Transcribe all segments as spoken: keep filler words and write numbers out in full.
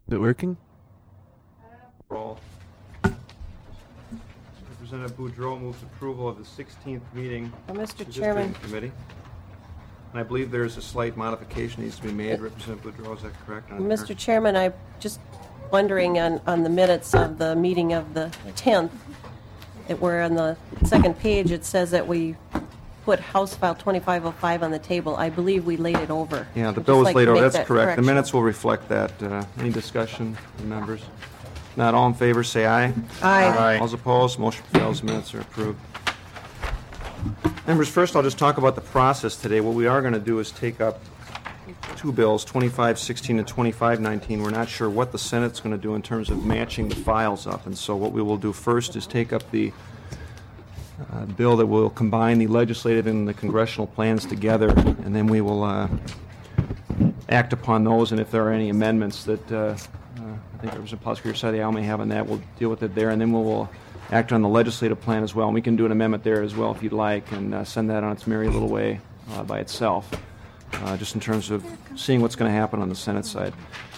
Is it working? Roll. Representative Boudreau moves approval of the sixteenth meeting Well, Mister of the Chairman, District Committee. And I believe there's a slight modification needs to be made. Representative Boudreau, is that correct? on Mister her? Chairman, I'm just wondering on, on the minutes of the meeting of the tenth, that where on the second page it says that we put House File twenty-five oh five on the table. I believe we laid it over. Yeah, the I'd bill just was like laid to over. make That's that correct. The correction. minutes will reflect that. Uh, Any discussion from members? Not all in favor, say aye. Aye. All opposed, motion fails, minutes are approved. Members, first I'll just talk about the process today. What we are going to do is take up two bills, twenty-five sixteen and twenty-five nineteen. We're not sure what the Senate's going to do in terms of matching the files up, and so what we will do first is take up the uh, bill that will combine the legislative and the congressional plans together, and then we will uh, act upon those, and if there are any amendments that uh, uh, I think Representative Plosker said the Al may have on that, we'll deal with it there, and then we will act on the legislative plan as well. And we can do an amendment there as well if you'd like, and uh, send that on its merry little way uh, by itself, uh, just in terms of seeing what's going to happen on the Senate side.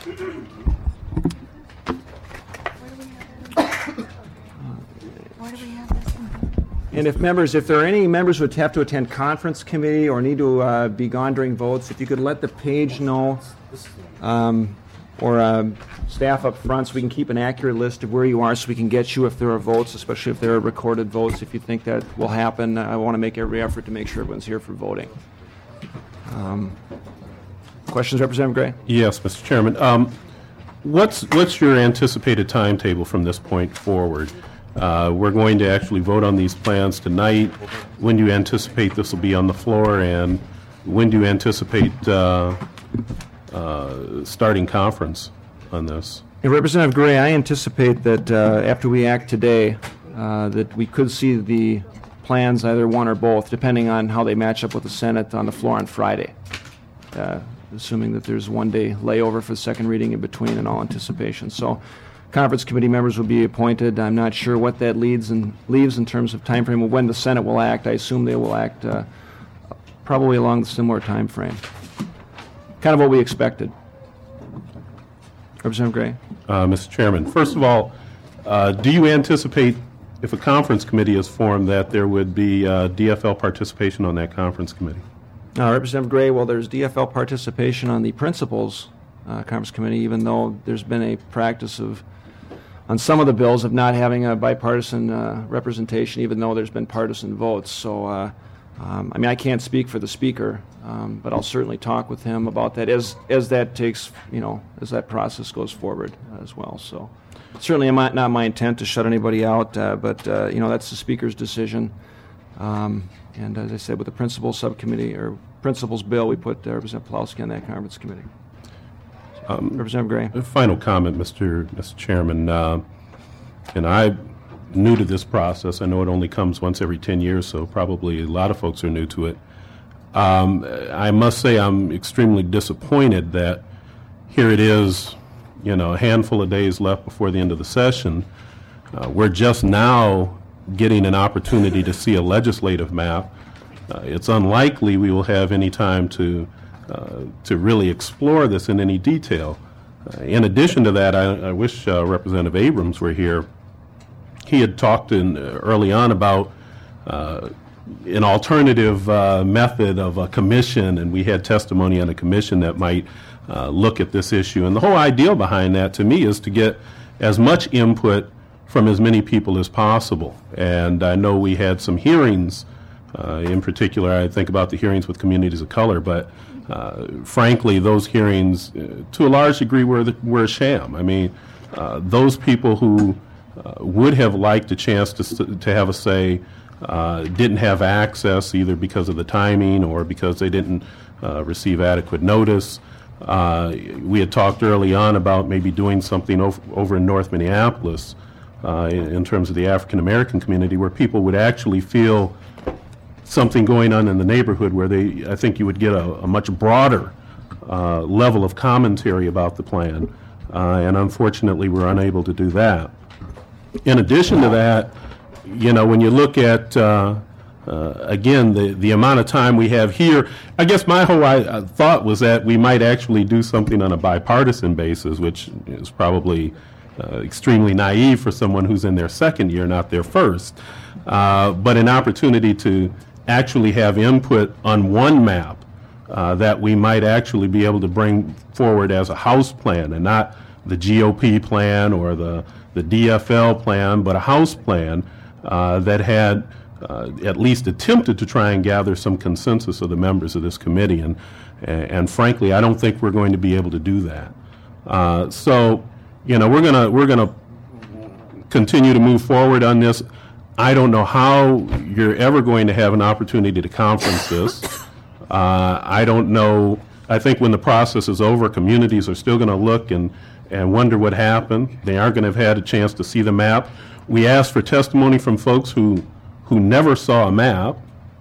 Why do we have this one? And if members, if there are any members who would have to attend conference committee or need to uh, be gone during votes, if you could let the page know, um, or uh, staff up front, so we can keep an accurate list of where you are, so we can get you if there are votes, especially if there are recorded votes. If you think that will happen, I want to make every effort to make sure everyone's here for voting. Um, questions, Representative Gray? Yes, Mister Chairman. Um, what's what's your anticipated timetable from this point forward? Uh, we're going to actually vote on these plans tonight. When do you anticipate this will be on the floor, and when do you anticipate uh, uh, starting conference on this? Hey, Representative Gray, I anticipate that uh, after we act today, uh, that we could see the plans, either one or both, depending on how they match up with the Senate, on the floor on Friday, uh, assuming that there's one day layover for the second reading in between in all anticipation. So conference committee members will be appointed. I'm not sure what that leads and leaves in terms of time frame of when the Senate will act. I assume they will act uh, probably along the similar time frame. Kind of what we expected. Representative Gray. Uh, Mister Chairman, first of all, uh, do you anticipate, if a conference committee is formed, that there would be uh, D F L participation on that conference committee? Uh, Representative Gray, well, there's D F L participation on the principals uh, conference committee, even though there's been a practice of, on some of the bills, of not having a bipartisan uh, representation, even though there's been partisan votes. So, uh, um, I mean, I can't speak for the speaker, um, but I'll certainly talk with him about that as as that takes, you know, as that process goes forward as well. So, certainly not not my intent to shut anybody out, uh, but uh, you know, that's the speaker's decision. Um, and as I said, with the principals subcommittee or principals bill, we put uh, Representative Pawlowski on that conference committee. Um, Representative Gray. A final comment, Mister Mister Chairman. Uh, and I'm new to this process. I know it only comes once every ten years, so probably a lot of folks are new to it. Um, I must say I'm extremely disappointed that here it is, you know, a handful of days left before the end of the session. Uh, we're just now getting an opportunity to see a legislative map. Uh, it's unlikely we will have any time to uh, to really explore this in any detail. Uh, in addition to that, I, I wish uh, Representative Abrams were here. He had talked in, uh, early on about uh, an alternative uh, method of a commission, and we had testimony on a commission that might uh, look at this issue. And the whole idea behind that, to me, is to get as much input from as many people as possible. And I know we had some hearings, uh, in particular, I think about the hearings with communities of color, but uh, frankly, those hearings, uh, to a large degree, were, the, were a sham. I mean, uh, those people who uh, would have liked a chance to, to have a say uh, didn't have access, either because of the timing or because they didn't uh, receive adequate notice. Uh, we had talked early on about maybe doing something over, over in North Minneapolis, Uh, in, in terms of the African American community, where people would actually feel something going on in the neighborhood, where they, I think you would get a, a much broader uh, level of commentary about the plan, uh, and unfortunately we're unable to do that. In addition to that, you know, when you look at uh, Uh, again, the, the amount of time we have here, I guess my whole I, uh, thought was that we might actually do something on a bipartisan basis, which is probably uh, extremely naive for someone who's in their second year, not their first. Uh, but an opportunity to actually have input on one map uh, that we might actually be able to bring forward as a House plan, and not the G O P plan or the, the D F L plan, but a House plan uh, that had Uh, at least attempted to try and gather some consensus of the members of this committee, and and frankly, I don't think we're going to be able to do that. Uh, so, you know, we're gonna we're gonna continue to move forward on this. I don't know how you're ever going to have an opportunity to conference this. Uh, I don't know. I think when the process is over, communities are still going to look and and wonder what happened. They aren't going to have had a chance to see the map. We asked for testimony from folks who. who never saw a map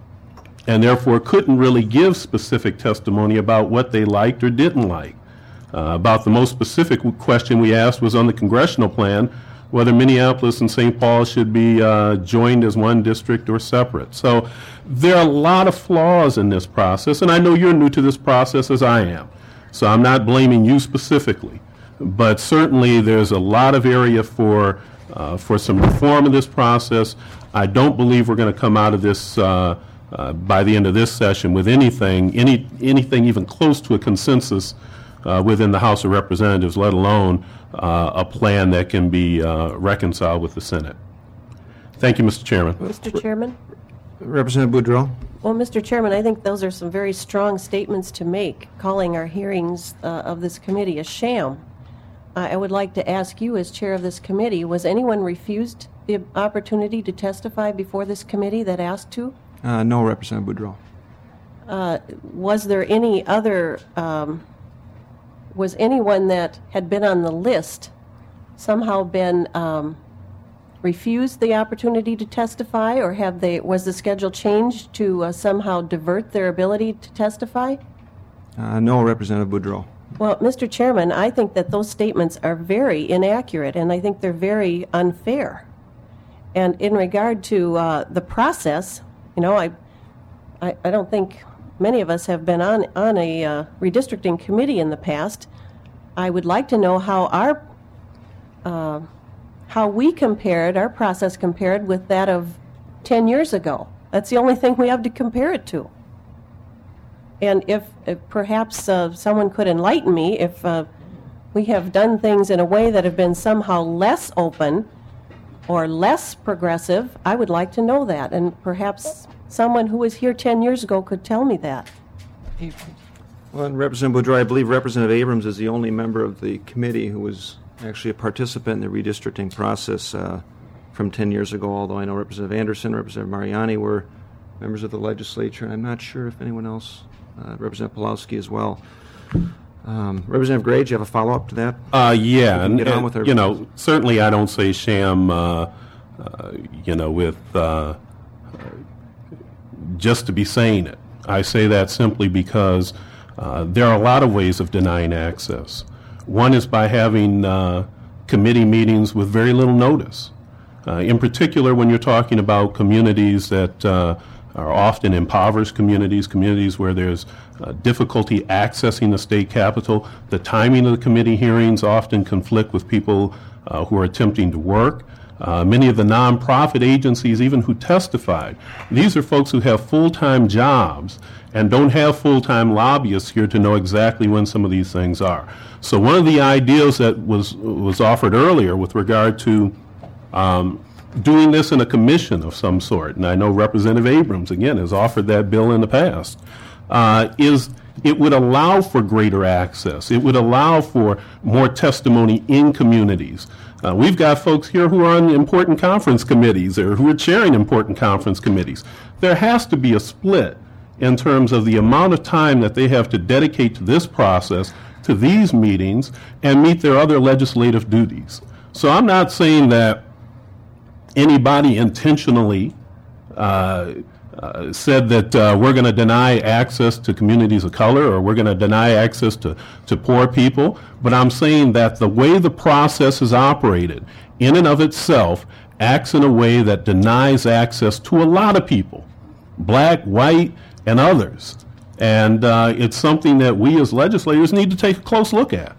and therefore couldn't really give specific testimony about what they liked or didn't like. Uh, about the most specific question we asked was on the congressional plan, whether Minneapolis and Saint Paul should be uh, joined as one district or separate. So there are a lot of flaws in this process, and I know you're new to this process as I am, so I'm not blaming you specifically, but certainly there's a lot of area for Uh, for some reform of this process. I don't believe we're going to come out of this uh, uh, by the end of this session with anything, any anything even close to a consensus uh, within the House of Representatives, let alone uh, a plan that can be uh, reconciled with the Senate. Thank you, Mister Chairman. Mister Chairman? Representative Boudreau? Well, Mister Chairman, I think those are some very strong statements to make, calling our hearings uh, of this committee a sham. I would like to ask you, as chair of this committee, was anyone refused the opportunity to testify before this committee that asked to? Uh, no, Representative Boudreau. Uh, was there any other, um, was anyone that had been on the list somehow been um, refused the opportunity to testify, or have they, was the schedule changed to uh, somehow divert their ability to testify? Uh, no, Representative Boudreau. Well, Mister Chairman, I think that those statements are very inaccurate, and I think they're very unfair. And in regard to uh, the process, you know, I, I, I don't think many of us have been on, on a uh, redistricting committee in the past. I would like to know how our, uh, how we compared, our process compared with that of ten years ago. That's the only thing we have to compare it to. And if, if perhaps uh, someone could enlighten me, if uh, we have done things in a way that have been somehow less open or less progressive, I would like to know that. And perhaps someone who was here ten years ago could tell me that. Well, and Representative Boudreau, I believe Representative Abrams is the only member of the committee who was actually a participant in the redistricting process uh, from ten years ago, although I know Representative Anderson, Representative Mariani were members of the legislature, and I'm not sure if anyone else... Uh, Representative Pawlowski as well. Um, Representative Gray, do you have a follow-up to that? Uh, yeah, and, get on and with our you know, certainly I don't say sham, uh, uh, you know, with uh, just to be saying it. I say that simply because uh, there are a lot of ways of denying access. One is by having uh, committee meetings with very little notice. Uh, in particular, when you're talking about communities that uh, are often impoverished communities, communities where there's uh, difficulty accessing the state capitol. The timing of the committee hearings often conflict with people uh, who are attempting to work. Uh, many of the nonprofit agencies, even who testified, these are folks who have full-time jobs and don't have full-time lobbyists here to know exactly when some of these things are. So one of the ideas that was was offered earlier with regard to um, doing this in a commission of some sort, and I know Representative Abrams, again, has offered that bill in the past, uh, is it would allow for greater access. It would allow for more testimony in communities. Uh, we've got folks here who are on important conference committees or who are chairing important conference committees. There has to be a split in terms of the amount of time that they have to dedicate to this process, to these meetings, and meet their other legislative duties. So I'm not saying that anybody intentionally uh, uh, said that uh, we're going to deny access to communities of color or we're going to deny access to, to poor people, but I'm saying that the way the process is operated in and of itself acts in a way that denies access to a lot of people black, white, and others. And uh, it's something that we as legislators need to take a close look at.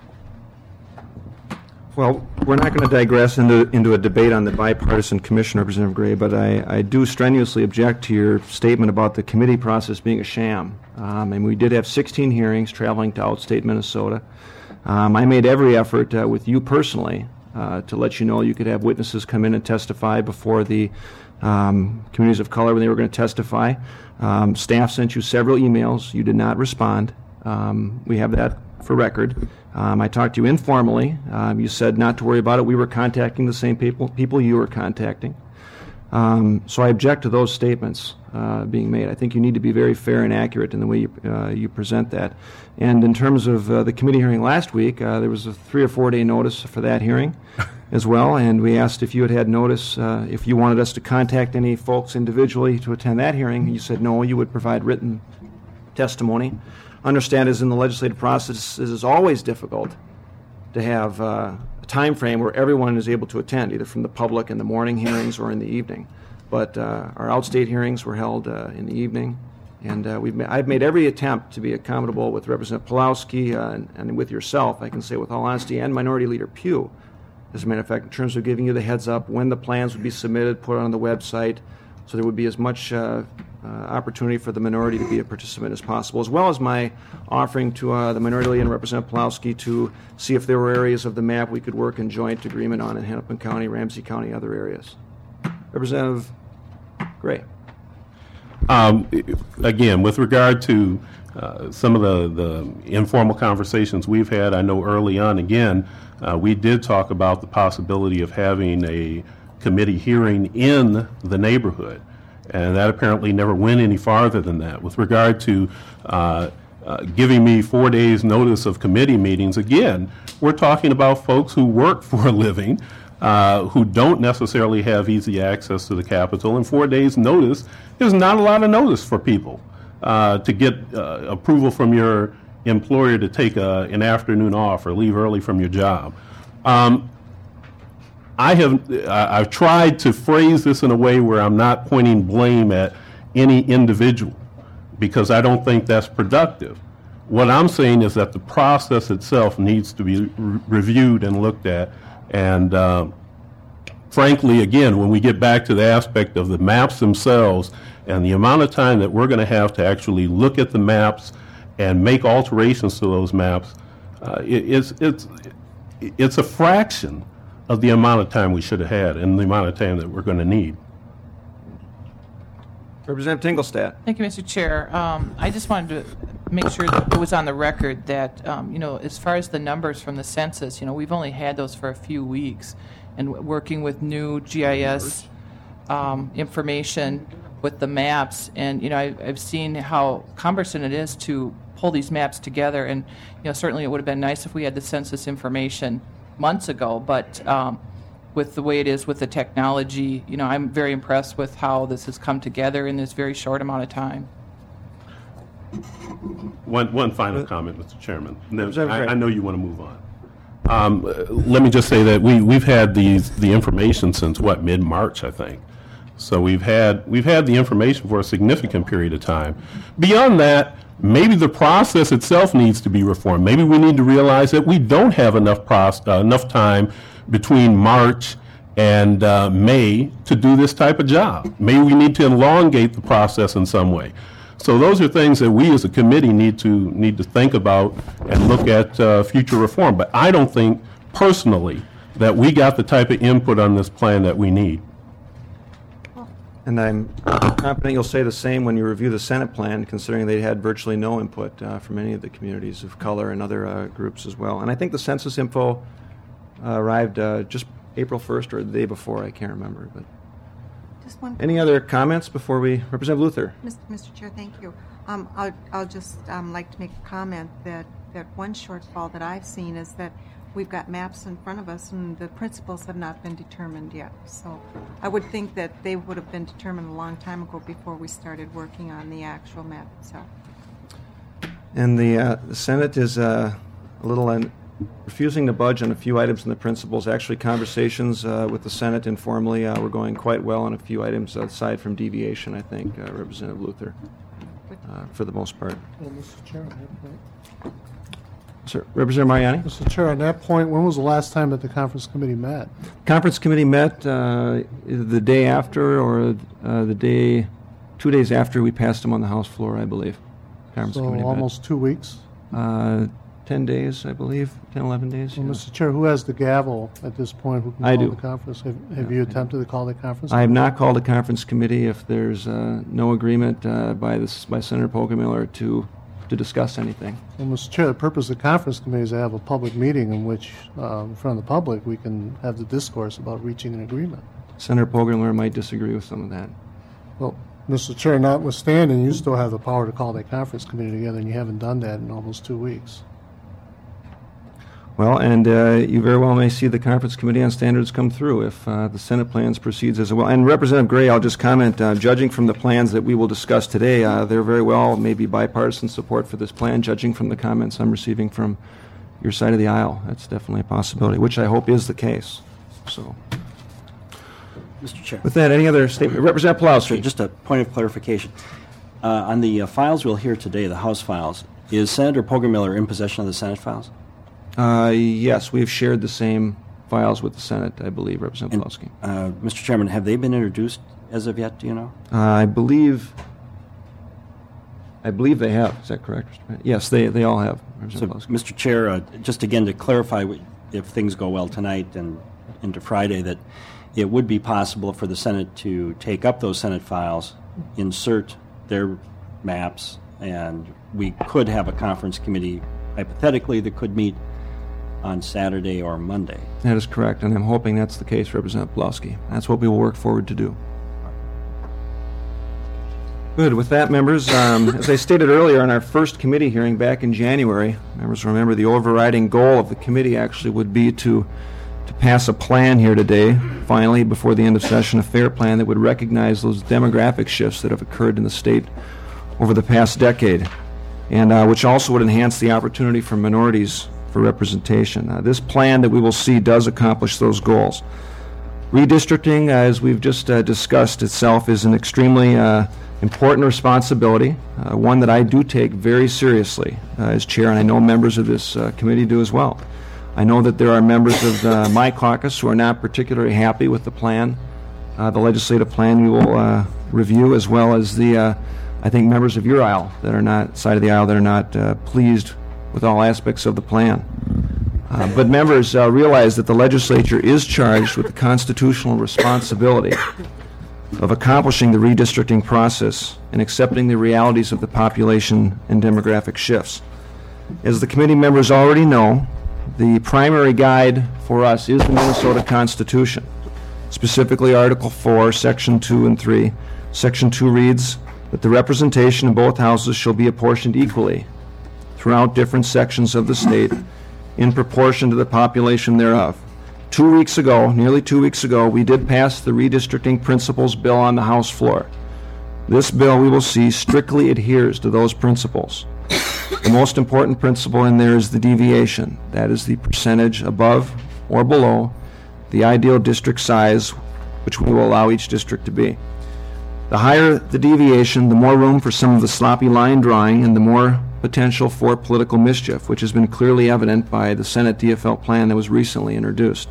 Well, we're not going to digress into, into a debate on the bipartisan commission, Representative Gray, but I, I do strenuously object to your statement about the committee process being a sham. Um, and we did have sixteen hearings traveling to outstate Minnesota. Um, I made every effort uh, with you personally uh, to let you know you could have witnesses come in and testify before the um, communities of color when they were going to testify. Um, staff sent you several emails. You did not respond. Um, we have that for record. Um, I talked to you informally. Um, you said not to worry about it. We were contacting the same people people you were contacting. Um, so I object to those statements uh, being made. I think you need to be very fair and accurate in the way you, uh, you present that. And in terms of uh, the committee hearing last week, uh, there was a three or four day notice for that hearing as well. And we asked if you had had notice, uh, if you wanted us to contact any folks individually to attend that hearing. You said no, you would provide written testimony. Understand, as in the legislative process, it is always difficult to have uh, a time frame where everyone is able to attend, either from the public in the morning hearings or in the evening. But uh, our outstate hearings were held uh, in the evening, and uh, we've ma- I've made every attempt to be accommodable with Representative Pulowski uh, and, and with yourself, I can say with all honesty, and Minority Leader Pugh, as a matter of fact, in terms of giving you the heads up when the plans would be submitted, put on the website, so there would be as much uh, uh, opportunity for the minority to be a participant as possible, as well as my offering to uh, the minority leader and Representative Pulowski to see if there were areas of the map we could work in joint agreement on in Hennepin County, Ramsey County, other areas. Representative Gray. Um, again, with regard to uh, some of the, the informal conversations we've had, I know early on, again, uh, we did talk about the possibility of having a committee hearing in the neighborhood, and that apparently never went any farther than that. With regard to uh, uh, giving me four days notice of committee meetings, again, we're talking about folks who work for a living, uh, who don't necessarily have easy access to the Capitol, and four days notice is not a lot of notice for people uh, to get uh, approval from your employer to take a, an afternoon off or leave early from your job. Um, I have I've tried to phrase this in a way where I'm not pointing blame at any individual, because I don't think that's productive. What I'm saying is that the process itself needs to be re- reviewed and looked at. And uh, frankly, again, when we get back to the aspect of the maps themselves and the amount of time that we're going to have to actually look at the maps and make alterations to those maps, uh, it, it's it's it's a fraction of the amount of time we should have had and the amount of time that we're going to need. Representative Tingelstadt. Thank you, Mister Chair. Um, I just wanted to make sure that it was on the record that, um, you know, as far as the numbers from the census, you know, we've only had those for a few weeks, and working with new G I S um, information with the maps, and, you know, I, I've seen how cumbersome it is to pull these maps together, and, you know, certainly it would have been nice if we had the census information months ago, but um, with the way it is with the technology, you know, I'm very impressed with how this has come together in this very short amount of time. One, one final comment, Mister Chairman. Then Representative I, Gray. I know you want to move on. Um, uh, let me just say that we, we've had these, the information since, what, mid-March, I think. So we've had, we've had the information for a significant period of time. Beyond that, maybe the process itself needs to be reformed. Maybe we need to realize that we don't have enough proce- uh, enough time between March and uh, May to do this type of job. Maybe we need to elongate the process in some way. So those are things that we as a committee need to need to think about and look at uh, future reform. But I don't think personally that we got the type of input on this plan that we need. And I'm confident you'll say the same when you review the Senate plan, considering they had virtually no input uh, from any of the communities of color and other uh, groups as well. And I think the census info uh, arrived uh, just April first or the day before, I can't remember. But Just one. any other comments before we, Representative Luther? Mister Mister Chair, thank you. Um, I'll, I'll just um, like to make a comment that, that one shortfall that I've seen is that we've got maps in front of us and the principles have not been determined yet. So I would think that they would have been determined a long time ago before we started working on the actual map itself. And the, uh, the Senate is uh, a little un- refusing to budge on a few items in the principles. Actually, conversations uh, with the Senate informally uh, were going quite well on a few items aside from deviation, I think, uh, Representative Luther, uh, for the most part. Well, Mister Chair, on that point. Sir, Representative Mariani? Mister Chair, on that point, when was the last time that the conference committee met? Conference committee met uh, the day after or uh, the day, two days after we passed them on the House floor, I believe. Conference So committee met. almost two weeks. Uh, ten days, I believe, ten, eleven days. Well, yeah. Mister Chair, who has the gavel at this point? Who can I call do. the conference? Have, have you attempted to call the conference? I have not called a conference committee if there's uh, no agreement uh, by this by Senator Poggemiller to to discuss anything. Well, Mister Chair, the purpose of the conference committee is to have a public meeting in which, uh, in front of the public, we can have the discourse about reaching an agreement. Senator Poggemiller might disagree with some of that. Well, Mister Chair, notwithstanding, you still have the power to call that conference committee together, and you haven't done that in almost two weeks. Well, and uh, you very well may see the Conference Committee on Standards come through if uh, the Senate plans proceeds as well. And Representative Gray, I'll just comment, uh, judging from the plans that we will discuss today, uh, there very well may be bipartisan support for this plan, judging from the comments I'm receiving from your side of the aisle. That's definitely a possibility, which I hope is the case. So, Mister Chair. with that, any other statement? Representative Pawlowski. Just a point of clarification. Uh, on the uh, files we'll hear today, the House files, is Senator Poggemiller in possession of the Senate files? Uh, yes, we have shared the same files with the Senate, I believe, Representative Pawlowski. Uh, Mister Chairman, have they been introduced as of yet, do you know? Uh, I believe, I believe they have. Is that correct, Mister President? Yes, they they all have. So, Representative Pawlowski. Mister Chair, uh, just again to clarify, what- if things go well tonight and into Friday, that it would be possible for the Senate to take up those Senate files, insert their maps, and we could have a conference committee, hypothetically, that could meet on Saturday or Monday. That is correct, and I'm hoping that's the case, Representative Pawlowski. That's what we will work forward to do. Good. With that, members, um, as I stated earlier in our first committee hearing back in January, members remember the overriding goal of the committee actually would be to to pass a plan here today, finally, before the end of session, a fair plan that would recognize those demographic shifts that have occurred in the state over the past decade, and uh, which also would enhance the opportunity for minorities for representation. Uh, this plan that we will see does accomplish those goals. Redistricting, uh, as we've just uh, discussed itself, is an extremely uh, important responsibility, uh, one that I do take very seriously uh, as chair, and I know members of this uh, committee do as well. I know that there are members of uh, my caucus who are not particularly happy with the plan, uh, the legislative plan we will uh, review, as well as the, uh, I think, members of your aisle that are not, side of the aisle that are not uh, pleased with all aspects of the plan. Uh, but members uh, realize that the legislature is charged with the constitutional responsibility of accomplishing the redistricting process and accepting the realities of the population and demographic shifts. As the committee members already know, the primary guide for us is the Minnesota Constitution, specifically Article four, Section two and three. Section two reads that the representation in both houses shall be apportioned equally throughout different sections of the state in proportion to the population thereof. Two weeks ago, nearly two weeks ago, we did pass the redistricting principles bill on the House floor. This bill, we will see, strictly adheres to those principles. The most important principle in there is the deviation. That is the percentage above or below the ideal district size, which we will allow each district to be. The higher the deviation, the more room for some of the sloppy line drawing and the more potential for political mischief, which has been clearly evident by the Senate D F L plan that was recently introduced.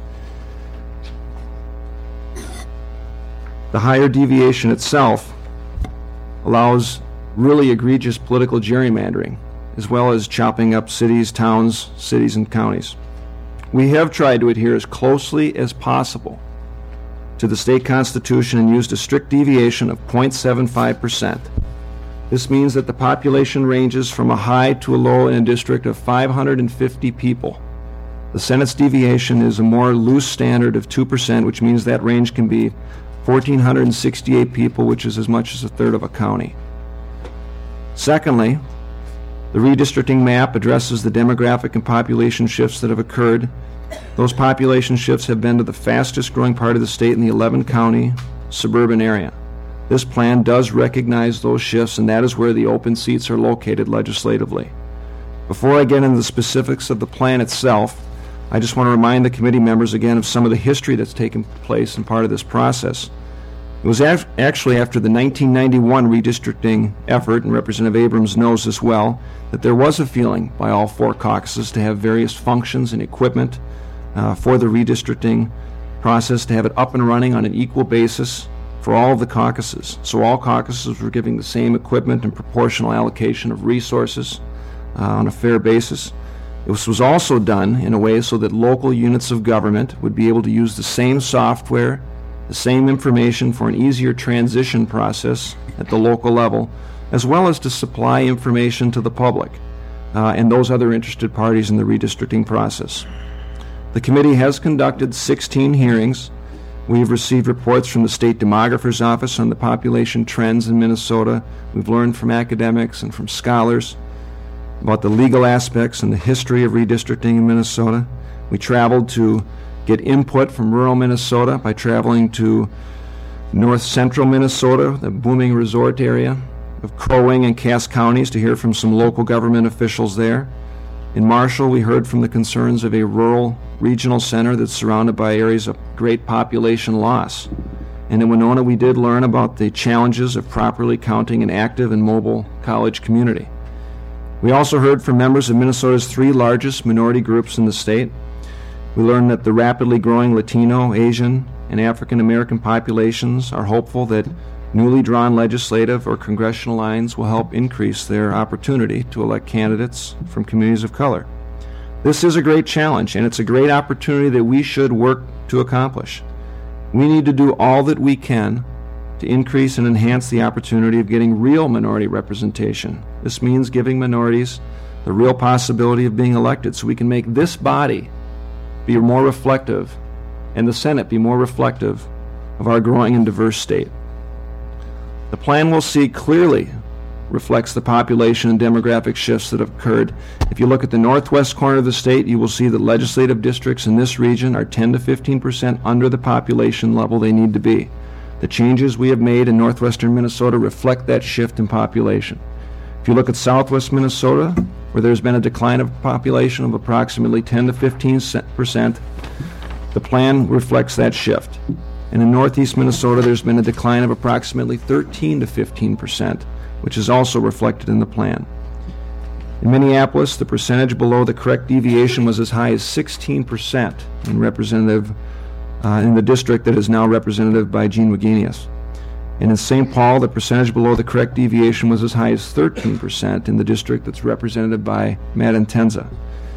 The higher deviation itself allows really egregious political gerrymandering, as well as chopping up cities, towns, cities, and counties. We have tried to adhere as closely as possible to the state constitution and used a strict deviation of zero point seven five percent. This means that the population ranges from a high to a low in a district of five hundred fifty people. The Senate's deviation is a more loose standard of two percent, which means that range can be one thousand four hundred sixty-eight people, which is as much as a third of a county. Secondly, the redistricting map addresses the demographic and population shifts that have occurred. Those population shifts have been to the fastest growing part of the state in the eleven county suburban area. This plan does recognize those shifts, and that is where the open seats are located legislatively. Before I get into the specifics of the plan itself, I just want to remind the committee members again of some of the history that's taken place in part of this process. It was af- actually after the nineteen ninety-one redistricting effort, and Representative Abrams knows this well, that there was a feeling by all four caucuses to have various functions and equipment uh, for the redistricting process, to have it up and running on an equal basis for all of the caucuses. So all caucuses were giving the same equipment and proportional allocation of resources uh, on a fair basis. This was also done in a way so that local units of government would be able to use the same software, the same information for an easier transition process at the local level, as well as to supply information to the public uh, and those other interested parties in the redistricting process. The committee has conducted sixteen hearings. We've received reports from the State Demographer's Office on the population trends in Minnesota. We've learned from academics and from scholars about the legal aspects and the history of redistricting in Minnesota. We traveled to get input from rural Minnesota by traveling to north central Minnesota, the booming resort area of Crow Wing and Cass counties, to hear from some local government officials there. In Marshall, we heard from the concerns of a rural regional center that's surrounded by areas of great population loss. And in Winona, we did learn about the challenges of properly counting an active and mobile college community. We also heard from members of Minnesota's three largest minority groups in the state. We learned that the rapidly growing Latino, Asian, and African American populations are hopeful that newly drawn legislative or congressional lines will help increase their opportunity to elect candidates from communities of color. This is a great challenge, and it's a great opportunity that we should work to accomplish. We need to do all that we can to increase and enhance the opportunity of getting real minority representation. This means giving minorities the real possibility of being elected so we can make this body be more reflective and the Senate be more reflective of our growing and diverse state. The plan we'll see clearly reflects the population and demographic shifts that have occurred. If you look at the northwest corner of the state, you will see that legislative districts in this region are ten to fifteen percent under the population level they need to be. The changes we have made in northwestern Minnesota reflect that shift in population. If you look at southwest Minnesota, where there's been a decline of population of approximately ten to fifteen percent, the plan reflects that shift. And in northeast Minnesota, there's been a decline of approximately thirteen to fifteen percent, which is also reflected in the plan. In Minneapolis, the percentage below the correct deviation was as high as sixteen percent in representative uh, in the district that is now representative by Gene Wagenius. And in Saint Paul, the percentage below the correct deviation was as high as thirteen percent in the district that's represented by Matt Intenza.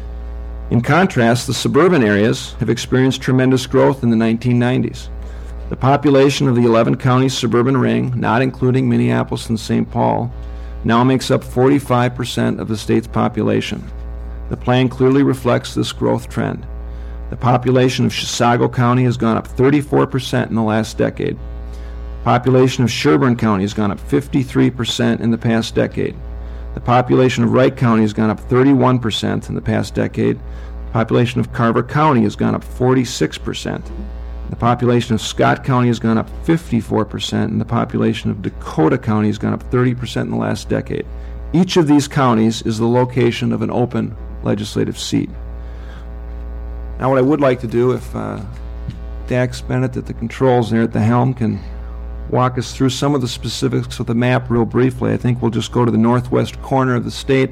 In contrast, the suburban areas have experienced tremendous growth in the nineteen nineties. The population of the eleven county suburban ring, not including Minneapolis and Saint Paul, now makes up forty-five percent of the state's population. The plan clearly reflects this growth trend. The population of Chisago County has gone up thirty-four percent in the last decade. The population of Sherburne County has gone up fifty-three percent in the past decade. The population of Wright County has gone up thirty-one percent in the past decade. The population of Carver County has gone up forty-six percent. The population of Scott County has gone up fifty-four percent, and the population of Dakota County has gone up thirty percent in the last decade. Each of these counties is the location of an open legislative seat. Now, what I would like to do, if uh, Dax Bennett at the controls there at the helm can walk us through some of the specifics of the map real briefly. I think we'll just go to the northwest corner of the state.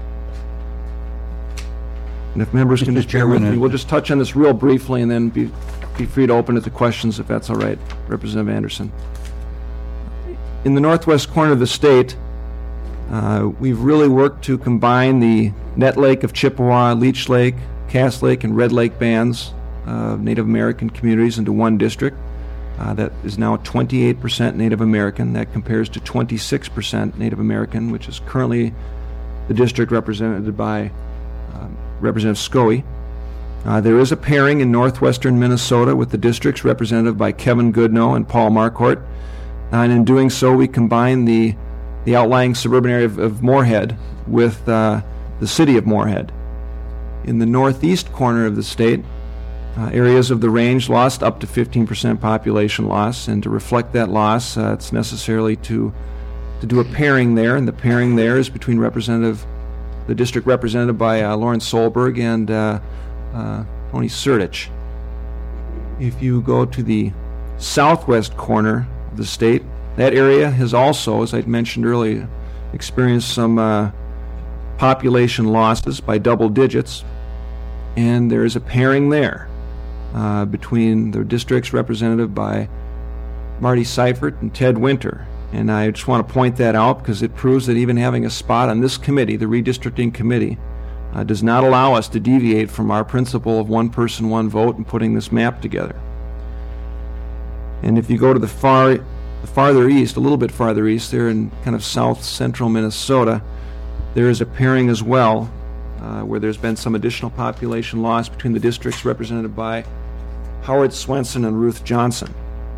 And if members can just bear with me, we'll just touch on this real briefly and then be, be free to open it to questions if that's all right, Representative Anderson. In the northwest corner of the state, uh, we've really worked to combine the Net Lake of Chippewa, Leech Lake, Cass Lake, and Red Lake bands of Native American communities into one district. Uh, that is now twenty-eight percent Native American. That compares to twenty-six percent Native American, which is currently the district represented by um, Representative Scoey. Uh, there is a pairing in northwestern Minnesota with the districts represented by Kevin Goodnow and Paul Marquardt. Uh, and in doing so, we combine the, the outlying suburban area of, of Moorhead with uh, the city of Moorhead. In the northeast corner of the state, uh, areas of the range lost up to fifteen percent population loss, and to reflect that loss, uh, it's necessarily to to do a pairing there, and the pairing there is between Representative the district represented by uh, Lawrence Solberg and uh, uh, Tony Sertich. If you go to the southwest corner of the state, that area has also, as I mentioned earlier, experienced some uh, population losses by double digits, and there is a pairing there uh, between the districts represented by Marty Seifert and Ted Winter. And I just want to point that out because it proves that even having a spot on this committee, the redistricting committee, uh, does not allow us to deviate from our principle of one person, one vote and putting this map together. And if you go to the far, the farther east, a little bit farther east, there in kind of south central Minnesota, there is a pairing as well uh, where there's been some additional population loss between the districts represented by Howard Swenson and Ruth Johnson.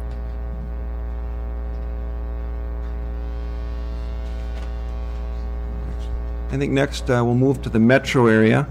I think next uh, we'll move to the metro area.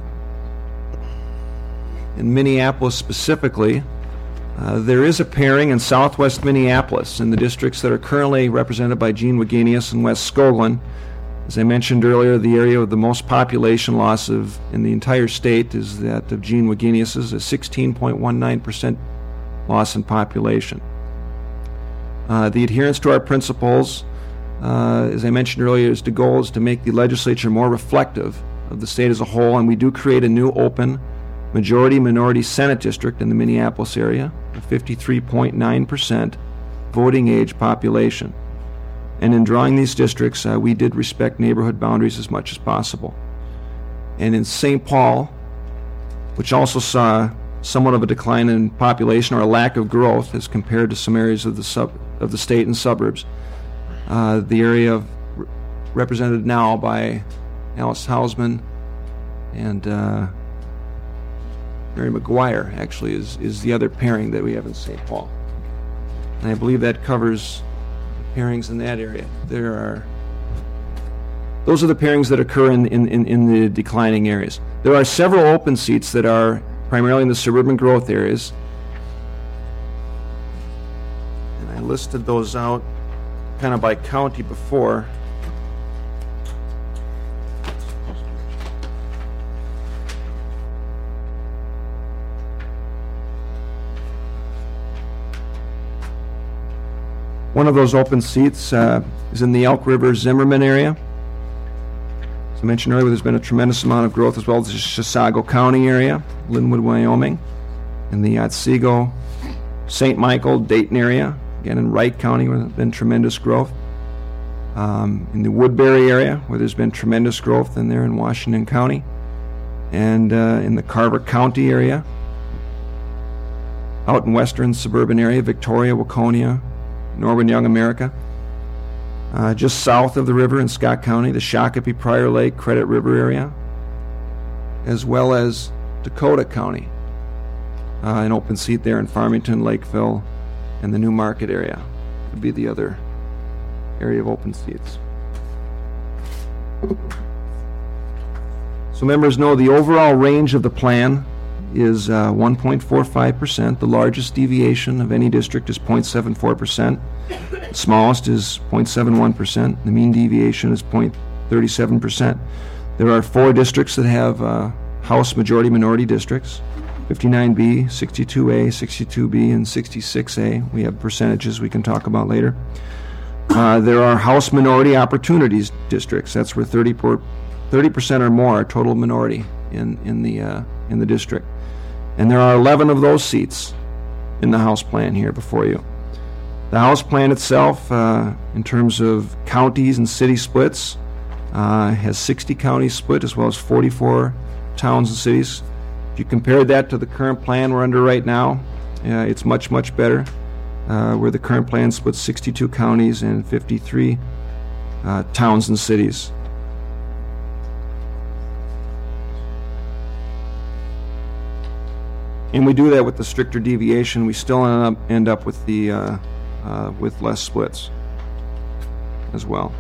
In Minneapolis specifically, uh, there is a pairing in southwest Minneapolis in the districts that are currently represented by Gene Wagenius and Wes Skoglund. As I mentioned earlier, the area with the most population loss of in the entire state is that of Gene Wagenius's, a sixteen point one nine percent loss in population. Uh, the adherence to our principles, Uh, as I mentioned earlier, is the goal is to make the legislature more reflective of the state as a whole, and we do create a new open majority-minority Senate district in the Minneapolis area, a fifty-three point nine percent voting age population. And in drawing these districts, uh, we did respect neighborhood boundaries as much as possible. And in Saint Paul, which also saw somewhat of a decline in population or a lack of growth as compared to some areas of the sub of the state and suburbs, Uh, the area of, represented now by Alice Hausman and uh, Mary McGuire, actually, is, is the other pairing that we have in Saint Paul. And I believe that covers the pairings in that area. There are, those are the pairings that occur in, in, in, in the declining areas. There are several open seats that are primarily in the suburban growth areas. And I listed those out kind of by county before. One of those open seats uh, is in the Elk River Zimmerman area. As I mentioned earlier, there's been a tremendous amount of growth as well as the Chisago County area, Linwood, Wyoming, in the Otsego, Saint Michael, Dayton area. Again, in Wright County, where there's been tremendous growth. Um, in the Woodbury area, where there's been tremendous growth in there in Washington County. And uh, in the Carver County area. Out in western suburban area, Victoria, Waconia, Northern Young America. Uh, just south of the river in Scott County, the Shakopee, Prior Lake, Credit River area. As well as Dakota County. Uh, an open seat there in Farmington, Lakeville, and the New Market area would be the other area of open seats. So members know the overall range of the plan is uh, one point four five percent. The largest deviation of any district is zero point seven four percent. The smallest is zero point seven one percent. The mean deviation is zero point three seven percent. There are four districts that have uh, House majority minority districts. fifty-nine B, sixty-two A, sixty-two B, and sixty-six A. We have percentages we can talk about later. Uh, there are House minority opportunities districts. That's where thirty percent or more are total minority in, in, the, uh, in the district. And there are eleven of those seats in the House plan here before you. The House plan itself, uh, in terms of counties and city splits, uh, has sixty counties split as well as forty-four towns and cities. If you compare that to the current plan we're under right now, uh, it's much, much better. Uh, where the current plan splits sixty-two counties and fifty-three uh, towns and cities. And we do that with the stricter deviation. We still end up, end up with the uh, uh, with less splits as well.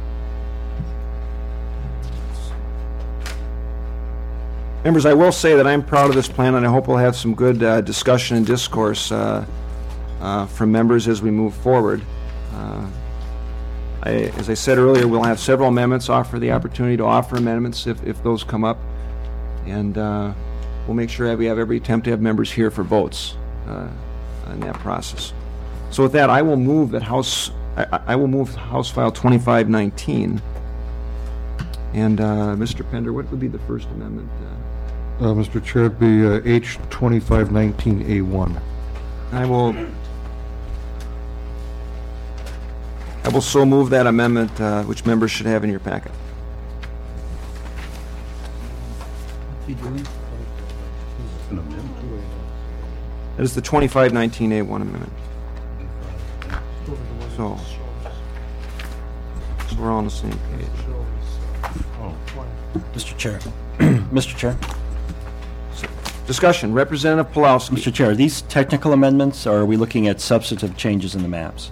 Members, I will say that I'm proud of this plan, and I hope we'll have some good uh, discussion and discourse uh, uh, from members as we move forward. Uh, I, as I said earlier, we'll have several amendments, offer the opportunity to offer amendments if, if those come up. And uh, we'll make sure that we have every attempt to have members here for votes uh, in that process. So with that, I will move that House, I, I will move House File twenty-five nineteen. And uh, Mister Pender, what would be the first amendment? Uh, Uh, Mister Chair, it'd be uh, H twenty-five nineteen A one. I will, I will so move that amendment, uh, which members should have in your packet. That is the twenty-five nineteen A one amendment. So, so we're all on the same page. Mister Chair. Mister Chair. Discussion, Representative Pulowski. Mister Chair, are these technical amendments, or are we looking at substantive changes in the maps?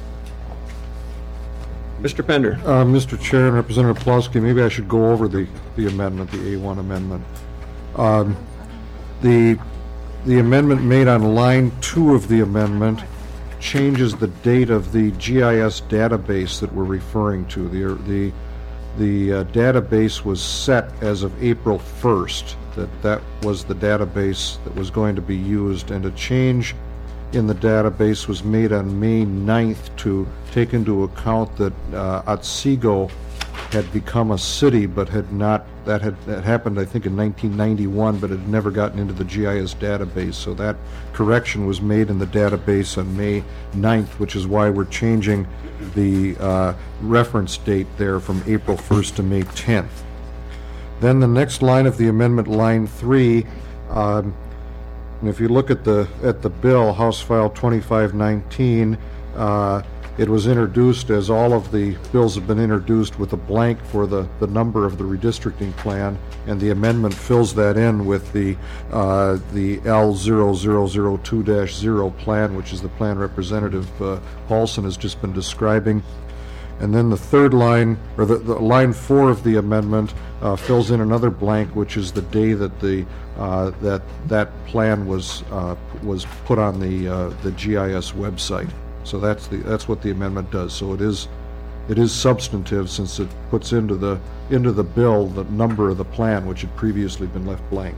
Mister Pender. Uh, Mister Chair and Representative Pulaski, maybe I should go over the, the amendment, the A one amendment. Um, the, the amendment made on line two of the amendment changes the date of the G I S database that we're referring to. The, the, the uh, database was set as of April first, that that was the database that was going to be used, and a change in the database was made on May ninth to take into account that uh, Otsego had become a city, but had not, that had that happened, I think, in nineteen ninety-one, but had never gotten into the G I S database. So that correction was made in the database on May ninth, which is why we're changing the uh, reference date there from April first to May tenth. Then the next line of the amendment, line three, um, and if you look at the at the bill, House File twenty-five nineteen, uh, it was introduced as all of the bills have been introduced with a blank for the, the number of the redistricting plan, and the amendment fills that in with the uh, the L zero zero zero two dash zero plan, which is the plan Representative uh, Paulson has just been describing. And then the third line, or the, the line four of the amendment, uh, fills in another blank, which is the day that the uh, that that plan was uh, was put on the uh, the G I S website. So that's the that's what the amendment does. So it is it is substantive, since it puts into the into the bill the number of the plan, which had previously been left blank.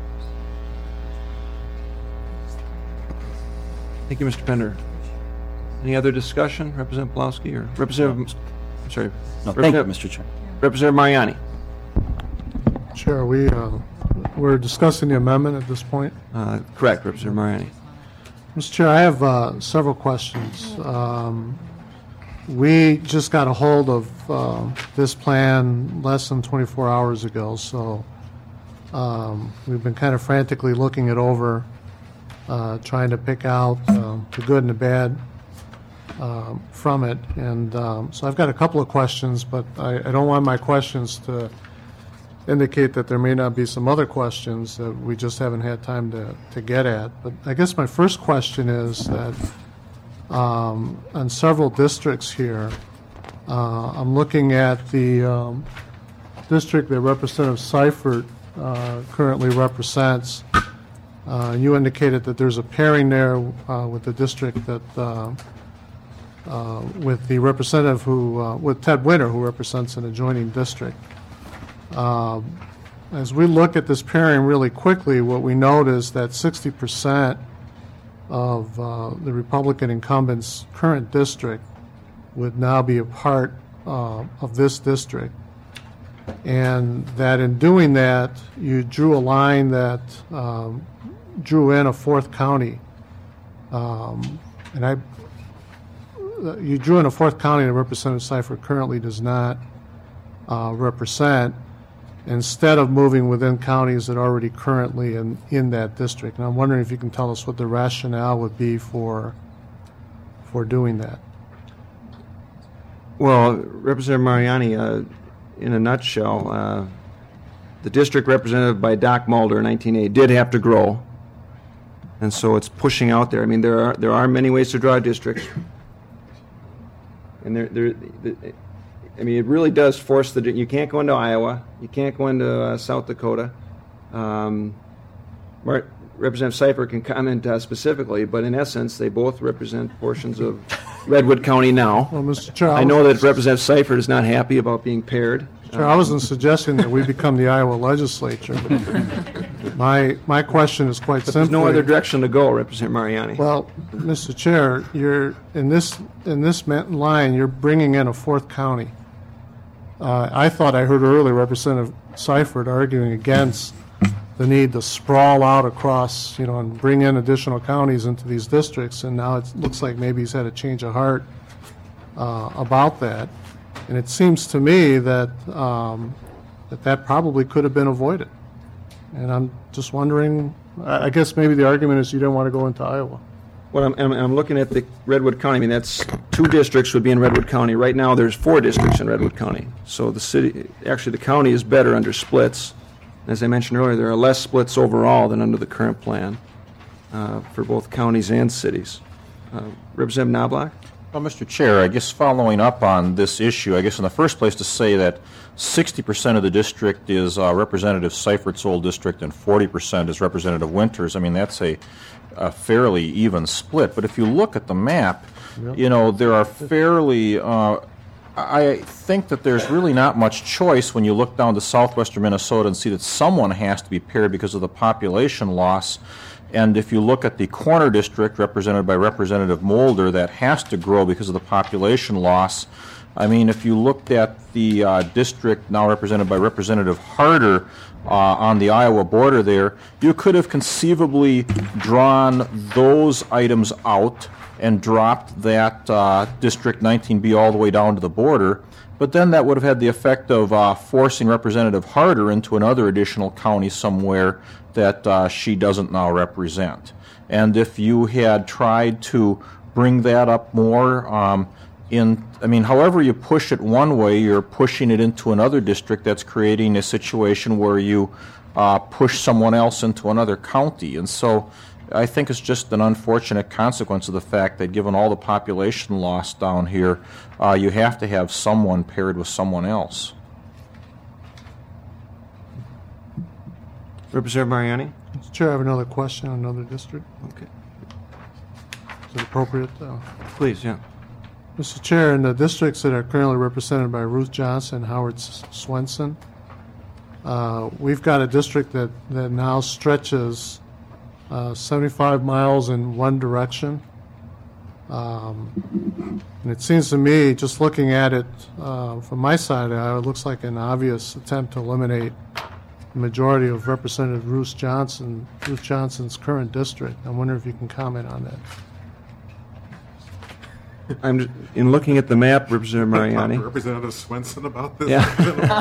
Thank you, Mister Pender. Any other discussion, Representative Pulowski or Representative? I'm sorry. No, thank you, Mister Chair. Representative Mariani. Chair, we, uh, we're discussing the amendment at this point. Uh, correct, Representative Mariani. Mister Chair, I have uh, several questions. Um, we just got a hold of uh, this plan less than twenty-four hours ago, so um, we've been kind of frantically looking it over, uh, trying to pick out uh, the good and the bad um, from it. And um, so I've got a couple of questions, but I, I don't want my questions to indicate that there may not be some other questions that we just haven't had time to, to get at. But I guess my first question is that um, on several districts here, uh, I'm looking at the um, district that Representative Seifert uh, currently represents. Uh, you indicated that there's a pairing there uh, with the district that uh, uh, with the representative who, uh, with Ted Winter, who represents an adjoining district. Uh, as we look at this pairing really quickly, what we note is that sixty percent of uh, the Republican incumbent's current district would now be a part uh, of this district. And that in doing that, you drew a line that um, drew in a fourth county. Um, and I, you drew in a fourth county that Representative Seifert currently does not uh, represent, instead of moving within counties that are already currently in, in that district. And I'm wondering if you can tell us what the rationale would be for for doing that. Well, Representative Mariani, uh, in a nutshell, uh, the district represented by Doc Mulder in nineteen eighty did have to grow, and so it's pushing out there. I mean, there are there are many ways to draw districts, and there there. The, I mean, it really does force the. You can't go into Iowa. You can't go into uh, South Dakota. Um, Mar- Representative Seifert can comment uh, specifically, but in essence, they both represent portions of Redwood County now. Well, Mister Chair, I know that Representative Seifert is not happy about being paired. Chair, I wasn't suggesting that we become the Iowa legislature. But my my question is quite But simply. there's no other direction to go, Representative Mariani. Well, Mister Chair, you're in this in this ma- line. You're bringing in a fourth county. Uh, I thought I heard earlier Representative Seifert arguing against the need to sprawl out across, you know, and bring in additional counties into these districts. And now it looks like maybe he's had a change of heart uh, about that. And it seems to me that um, that that probably could have been avoided. And I'm just wondering. I I guess maybe the argument is you don't want to go into Iowa. Well, I'm, I'm, I'm looking at the Redwood County. I mean, that's two districts would be in Redwood County. Right now, there's four districts in Redwood County. So the city, actually, the county is better under splits. As I mentioned earlier, there are less splits overall than under the current plan uh, for both counties and cities. Uh, Representative Knobloch? Well, Mister Chair, I guess following up on this issue, I guess in the first place to say that sixty percent of the district is uh, Representative Seifert's old district and forty percent is Representative Winters. I mean, that's a, a fairly even split. But if you look at the map, yep. you know, there are fairly... Uh, I think that there's really not much choice when you look down to southwestern Minnesota and see that someone has to be paired because of the population loss. And if you look at the corner district represented by Representative Mulder, that has to grow because of the population loss. I mean, if you looked at the uh, district now represented by Representative Harder uh, on the Iowa border there, you could have conceivably drawn those items out and dropped that uh, District nineteen B all the way down to the border, but then that would have had the effect of uh, forcing Representative Harder into another additional county somewhere that uh, she doesn't now represent. And if you had tried to bring that up more, um, in, I mean, however you push it one way, you're pushing it into another district that's creating a situation where you uh, push someone else into another county. And so I think it's just an unfortunate consequence of the fact that given all the population loss down here, uh, you have to have someone paired with someone else. Representative Mariani? Mister Chair, I have another question on another district. Okay. Is it appropriate? Uh, Please, yeah. Mister Chair, in the districts that are currently represented by Ruth Johnson and Howard Swenson, uh, we've got a district that, that now stretches Uh, seventy-five miles in one direction. Um, and it seems to me, just looking at it uh, from my side, uh, it looks like an obvious attempt to eliminate the majority of Representative Ruth Johnson, Ruth Johnson's current district. I wonder if you can comment on that. I'm just, in looking at the map, Representative Mariani. Representative Swenson about this. Yeah.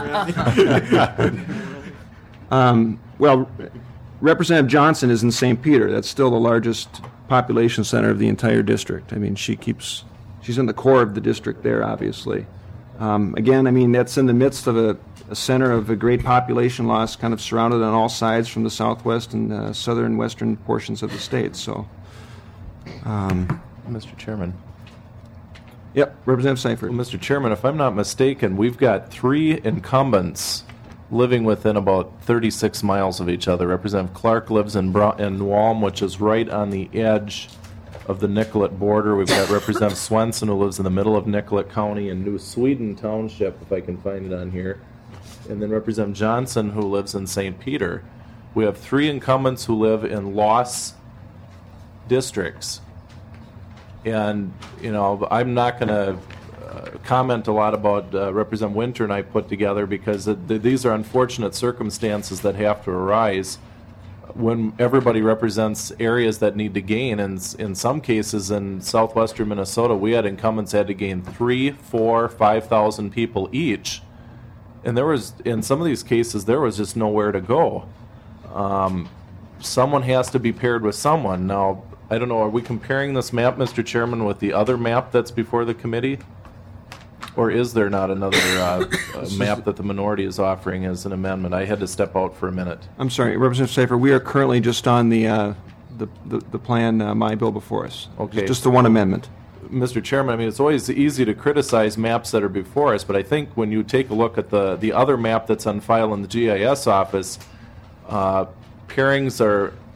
um, well. Representative Johnson is in Saint Peter. That's still the largest population center of the entire district. I mean, she keeps, she's in the core of the district there, obviously. Um, again, I mean, that's in the midst of a, a center of a great population loss, kind of surrounded on all sides from the southwest and uh, southern western portions of the state. So, um, Mister Chairman. Yep, Representative Seifert. Well, Mister Chairman, if I'm not mistaken, we've got three incumbents living within about thirty-six miles of each other. Representative Clark lives in, Bra- in Walm, which is right on the edge of the Nicollet border. We've got Representative Swenson, who lives in the middle of Nicollet County in New Sweden Township, if I can find it on here. And then Representative Johnson, who lives in Saint Peter. We have three incumbents who live in loss districts. And, you know, I'm not going to uh, comment a lot about uh, Representative Winter and I put together because th- th- these are unfortunate circumstances that have to arise when everybody represents areas that need to gain. And in some cases in southwestern Minnesota, we had incumbents had to gain three, four, five thousand people each. And there was, in some of these cases, there was just nowhere to go. Um, someone has to be paired with someone. Now, I don't know, are we comparing this map, Mister Chairman, with the other map that's before the committee? Or is there not another uh, uh, map that the minority is offering as an amendment? I had to step out for a minute. I'm sorry, Representative Safer, we are currently just on the uh, the, the, the plan, uh, my bill before us. Okay. Just, just the one amendment. Mister Chairman, I mean, it's always easy to criticize maps that are before us, but I think when you take a look at the, the other map that's on file in the G I S office, uh, pairings are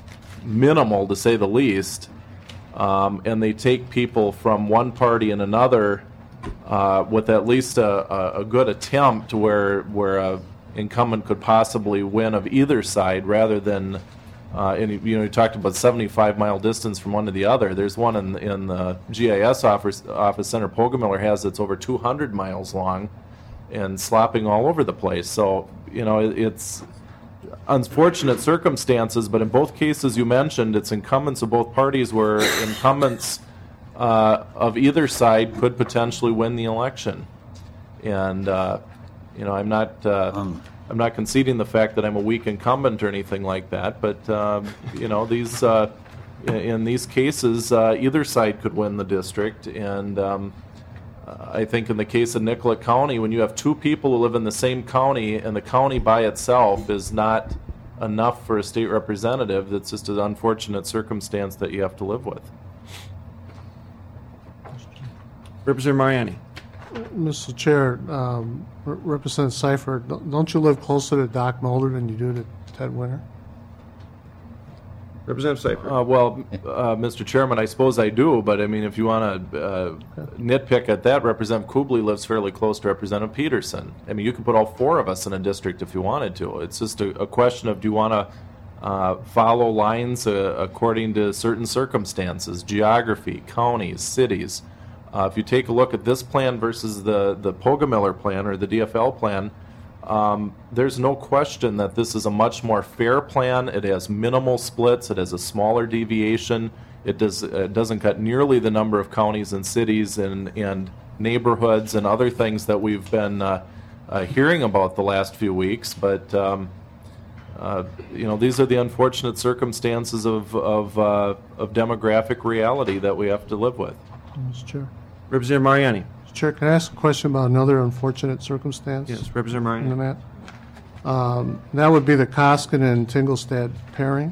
minimal, to say the least, um, and they take people from one party and another uh, with at least a, a, a good attempt where where a incumbent could possibly win of either side, rather than, uh, and you know, you talked about seventy-five mile distance from one to the other. There's one in in the G I S office, office Senator Poggemiller has that's over two hundred miles long, and slopping all over the place. So you know, it, it's unfortunate circumstances, but in both cases you mentioned, it's incumbents of both parties where incumbents uh, of either side could potentially win the election. And uh, you know, I'm not uh, Um. I'm not conceding the fact that I'm a weak incumbent or anything like that, but um, you know, these uh, in, in these cases, uh, either side could win the district. And um, I think in the case of Nicollet County, when you have two people who live in the same county, and the county by itself is not enough for a state representative, that's just an unfortunate circumstance that you have to live with. Representative Mariani. Mister Chair, um, Re- Representative Seifert, don't don't you live closer to Doc Mulder than you do to Ted Winter? Representative Seifert. Uh, well, uh, Mister Chairman, I suppose I do, but I mean, if you want to uh, nitpick at that, Representative Kubley lives fairly close to Representative Peterson. I mean, you could put all four of us in a district if you wanted to. It's just a, a question of, do you want to uh, follow lines uh, according to certain circumstances, geography, counties, cities. Uh, if you take a look at this plan versus the, the Poggemiller plan or the D F L plan, Um, there's no question that this is a much more fair plan. It has minimal splits. It has a smaller deviation. It does it doesn't cut nearly the number of counties and cities and, and neighborhoods and other things that we've been uh, uh, hearing about the last few weeks. But um, uh, you know, these are the unfortunate circumstances of of, uh, of demographic reality that we have to live with. Mister Chair. Representative Mariani. Chair, can I ask a question about another unfortunate circumstance? Yes, Representative in Mariani. the map? Um, that would be the Koskinen and Tingelstad pairing.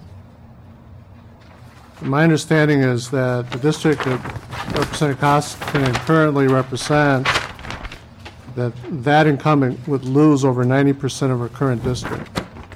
My understanding is that the district that Representative Koskinen currently represents, that that incumbent would lose over ninety percent of her current district.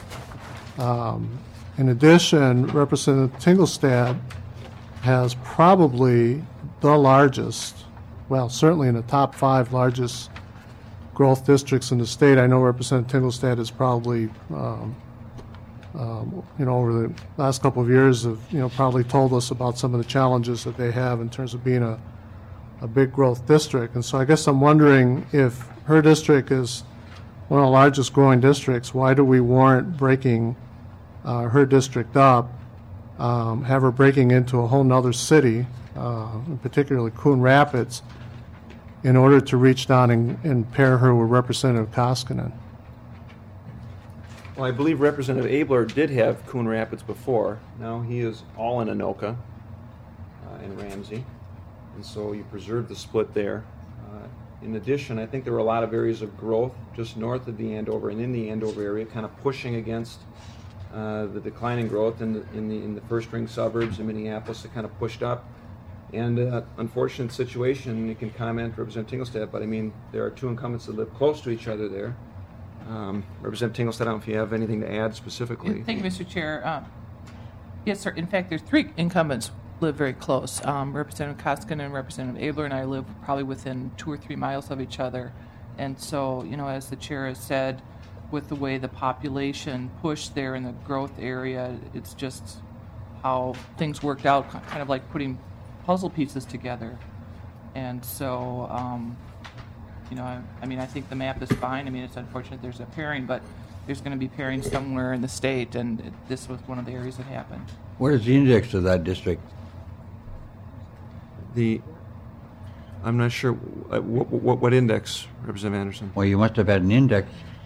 Um, in addition, Representative Tingelstad has probably the largest, well, certainly in the top five largest growth districts in the state. I know Representative Tingelstad has probably, um, um, you know, over the last couple of years have, you know, probably told us about some of the challenges that they have in terms of being a, a big growth district. And so I guess I'm wondering, if her district is one of the largest growing districts, why do we warrant breaking uh, her district up, um, have her breaking into a whole nother city, uh, particularly Coon Rapids, in order to reach down and, and pair her with Representative Koskinen? Well, I believe Representative Abler did have Coon Rapids before. Now he is all in Anoka uh, and Ramsey, and so you preserve the split there. Uh, in addition, I think there were a lot of areas of growth just north of the Andover and in the Andover area, kind of pushing against uh, the declining growth in the, in the in the first ring suburbs in Minneapolis that kind of pushed up. And uh, unfortunate situation, you can comment, Representative Tingelstad, but I mean, there are two incumbents that live close to each other there. Um, Representative Tingelstad, I don't know if you have anything to add specifically. Thank you, Mister Chair. Um, yes, sir. In fact, there's three incumbents live very close. Um, Representative Koskinen and Representative Abler and I live probably within two or three miles of each other. And so, you know, as the chair has said, with the way the population pushed there in the growth area, it's just how things worked out, kind of like putting puzzle pieces together. And so, um, you know, I, I mean, I think the map is fine. I mean, it's unfortunate there's a pairing, but there's going to be pairing somewhere in the state, and it, this was one of the areas that happened. What is the index of that district? The, I'm not sure, uh, what, what, what index, Representative Anderson? Well, you must have had an index.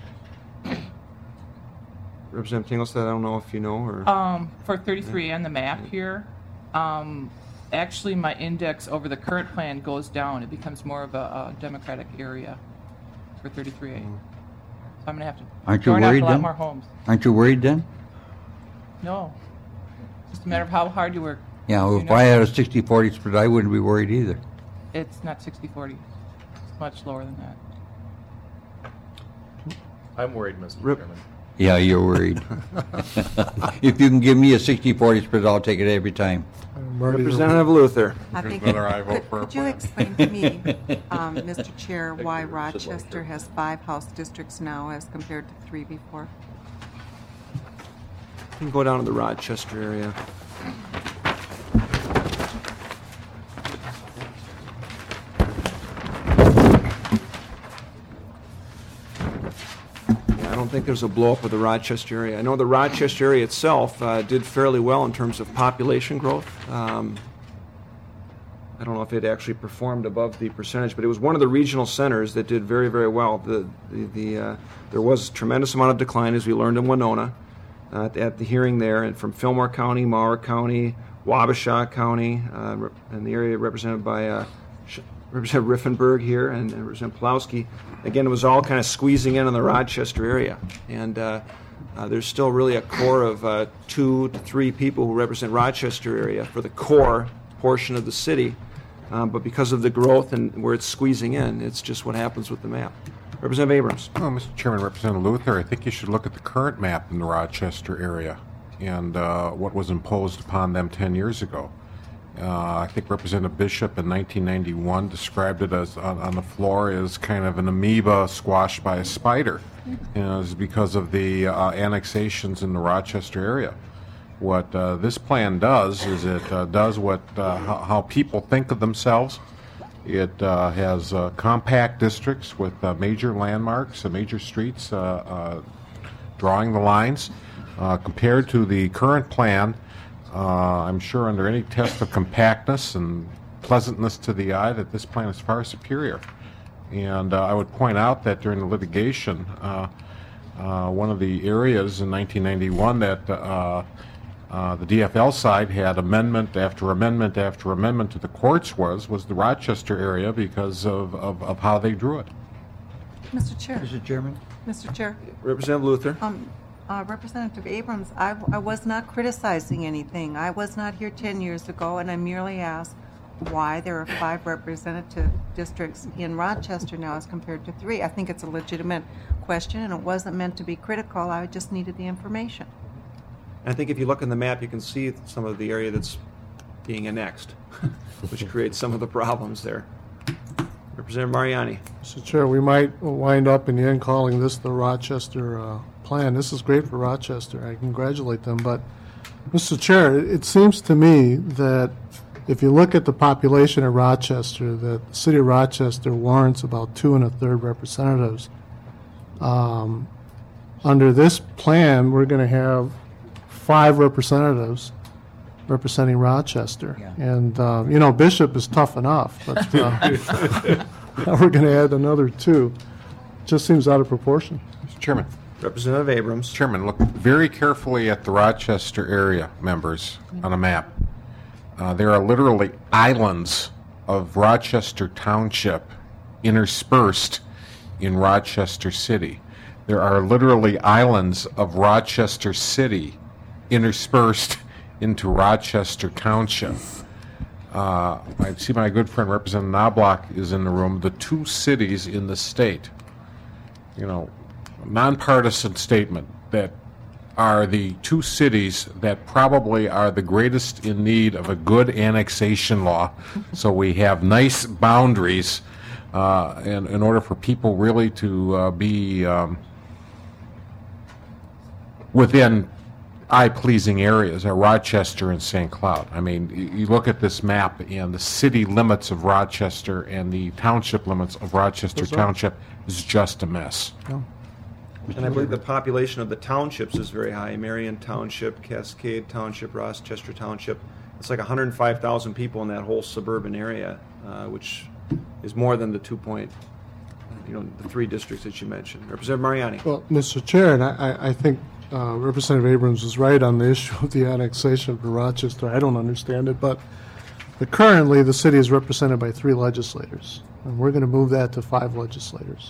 Representative Tingelstad, I don't know if you know, or? Um, for thirty-three and the map here, um, actually my index over the current plan goes down. It becomes more of a, a Democratic area for thirty-three A. So I'm going to have to Aren't you join out worried a lot then? more homes. Aren't you worried then? No. Just a matter of how hard you work. Yeah, well, You if know? I had a sixty forty split, I wouldn't be worried either. It's not sixty forty. It's much lower than that. I'm worried, Mister Rep- Chairman. Yeah, you're worried. If you can give me a sixty forty split, I'll take it every time. Representative Luther. I think, better I vote could, for a could you explain to me, um, Mister Chair, why Rochester has five House districts now as compared to three before? You can go down to the Rochester area. Yeah, I don't think there's a blow-up of the Rochester area. I know the Rochester area itself uh, did fairly well in terms of population growth. Um, I don't know if it actually performed above the percentage, but it was one of the regional centers that did very, very well. The, the, the, uh, there was a tremendous amount of decline, as we learned in Winona, uh, at the hearing there, and from Fillmore County, Mauer County, Wabasha County, uh, rep- and the area represented by uh, Sh- Representative Riffenberg here and, and Representative Pulowski. Again, it was all kind of squeezing in on the Rochester area. And uh, uh, there's still really a core of uh, two to three people who represent Rochester area for the core portion of the city. Um, but because of the growth and where it's squeezing in, it's just what happens with the map. Representative Abrams. Oh, Mister Chairman, Representative Luther, I think you should look at the current map in the Rochester area and uh, what was imposed upon them ten years ago. Uh, I think Representative Bishop in nineteen ninety-one described it as on, on the floor as kind of an amoeba squashed by a spider. You know, it's because of the uh, annexations in the Rochester area. What uh, this plan does is it uh, does what uh, how, how people think of themselves. It uh, has uh, compact districts with uh, major landmarks and major streets uh, uh, drawing the lines. Uh, compared to the current plan, uh, I'm sure under any test of compactness and pleasantness to the eye that this plan is far superior. And uh, I would point out that during the litigation, uh, uh, one of the areas in nineteen ninety-one that uh, uh, the D F L side had amendment after amendment after amendment to the courts was was the Rochester area because of, of, of how they drew it. Mister Chair. Mister Chairman? Mister Chair. Representative Luther. Um, uh, Representative Abrams, I, I was not criticizing anything. I was not here ten years ago, and I merely asked why there are five representative districts in Rochester now as compared to three. I think it's a legitimate question, and it wasn't meant to be critical. I just needed the information. I think if you look in the map, you can see some of the area that's being annexed, which creates some of the problems there. Representative Mariani. Mister Chair, we might wind up in the end calling this the Rochester uh, plan. This is great for Rochester. I congratulate them. But, Mister Chair, it, it seems to me that if you look at the population of Rochester, that the city of Rochester warrants about two and a third representatives. Um, under this plan, we're going to have five representatives representing Rochester. Yeah. And, uh, you know, Bishop is tough enough, but uh, now we're going to add another two. Just seems out of proportion. Mister Chairman. Representative Abrams. Chairman, look very carefully at the Rochester area, members, on a map. Uh, there are literally islands of Rochester Township interspersed in Rochester City. There are literally islands of Rochester City interspersed into Rochester Township. Uh, I see my good friend Representative Knobloch is in the room. The two cities in the state, you know, nonpartisan statement that are the two cities that probably are the greatest in need of a good annexation law, so we have nice boundaries uh, in, in order for people really to uh, be um, within eye-pleasing areas are Rochester and Saint Cloud. I mean, you, you look at this map and the city limits of Rochester and the township limits of Rochester Township is just a mess. Yeah. And I believe the population of the townships is very high. Marion Township, Cascade Township, Rochester Township. It's like one hundred five thousand people in that whole suburban area, uh, which is more than the two point, you know, the three districts that you mentioned. Representative Mariani. Well, Mister Chair, and I, I- I think uh, Representative Abrams is right on the issue of the annexation of Rochester. I don't understand it, but, but currently the city is represented by three legislators, and we're going to move that to five legislators.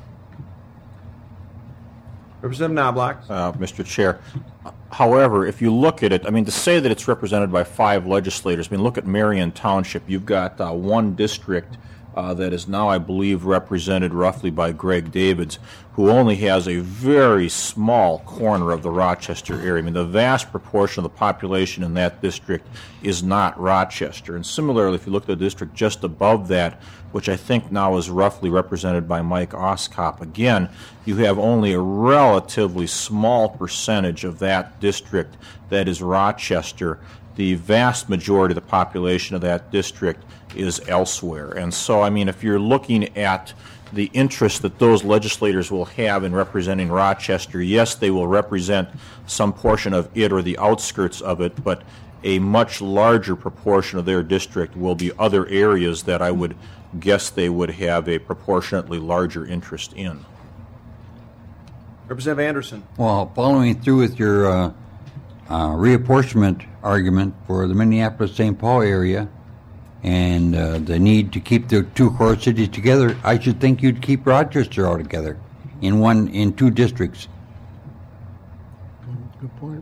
Representative Knobloch. Uh, Mister Chair. However, if you look at it, I mean, to say that it's represented by five legislators, I mean, look at Marion Township. You've got uh, one district uh, that is now, I believe, represented roughly by Greg Davids, who only has a very small corner of the Rochester area. I mean, the vast proportion of the population in that district is not Rochester. And similarly, if you look at the district just above that, which I think now is roughly represented by Mike Oskop, again, you have only a relatively small percentage of that district that is Rochester. The vast majority of the population of that district is elsewhere. And so, I mean, if you're looking at the interest that those legislators will have in representing Rochester, yes, they will represent some portion of it or the outskirts of it, but a much larger proportion of their district will be other areas that I would guess they would have a proportionately larger interest in. Representative Anderson. Well, following through with your uh, uh, reapportionment argument for the Minneapolis-Saint Paul area and uh, the need to keep the two core cities together, I should think you'd keep Rochester all together in one in two districts. Good point.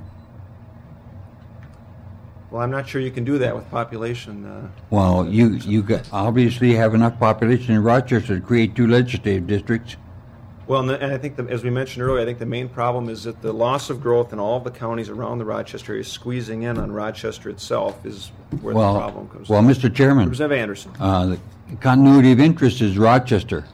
Well, I'm not sure you can do that with population. Uh, Well, you you got, obviously have enough population in Rochester to create two legislative districts. Well, and, the, and I think, the, as we mentioned earlier, I think the main problem is that the loss of growth in all of the counties around the Rochester area squeezing in on Rochester itself is where well, the problem comes. Well, Mister Chairman, Representative Anderson. Uh, the continuity of interest is Rochester,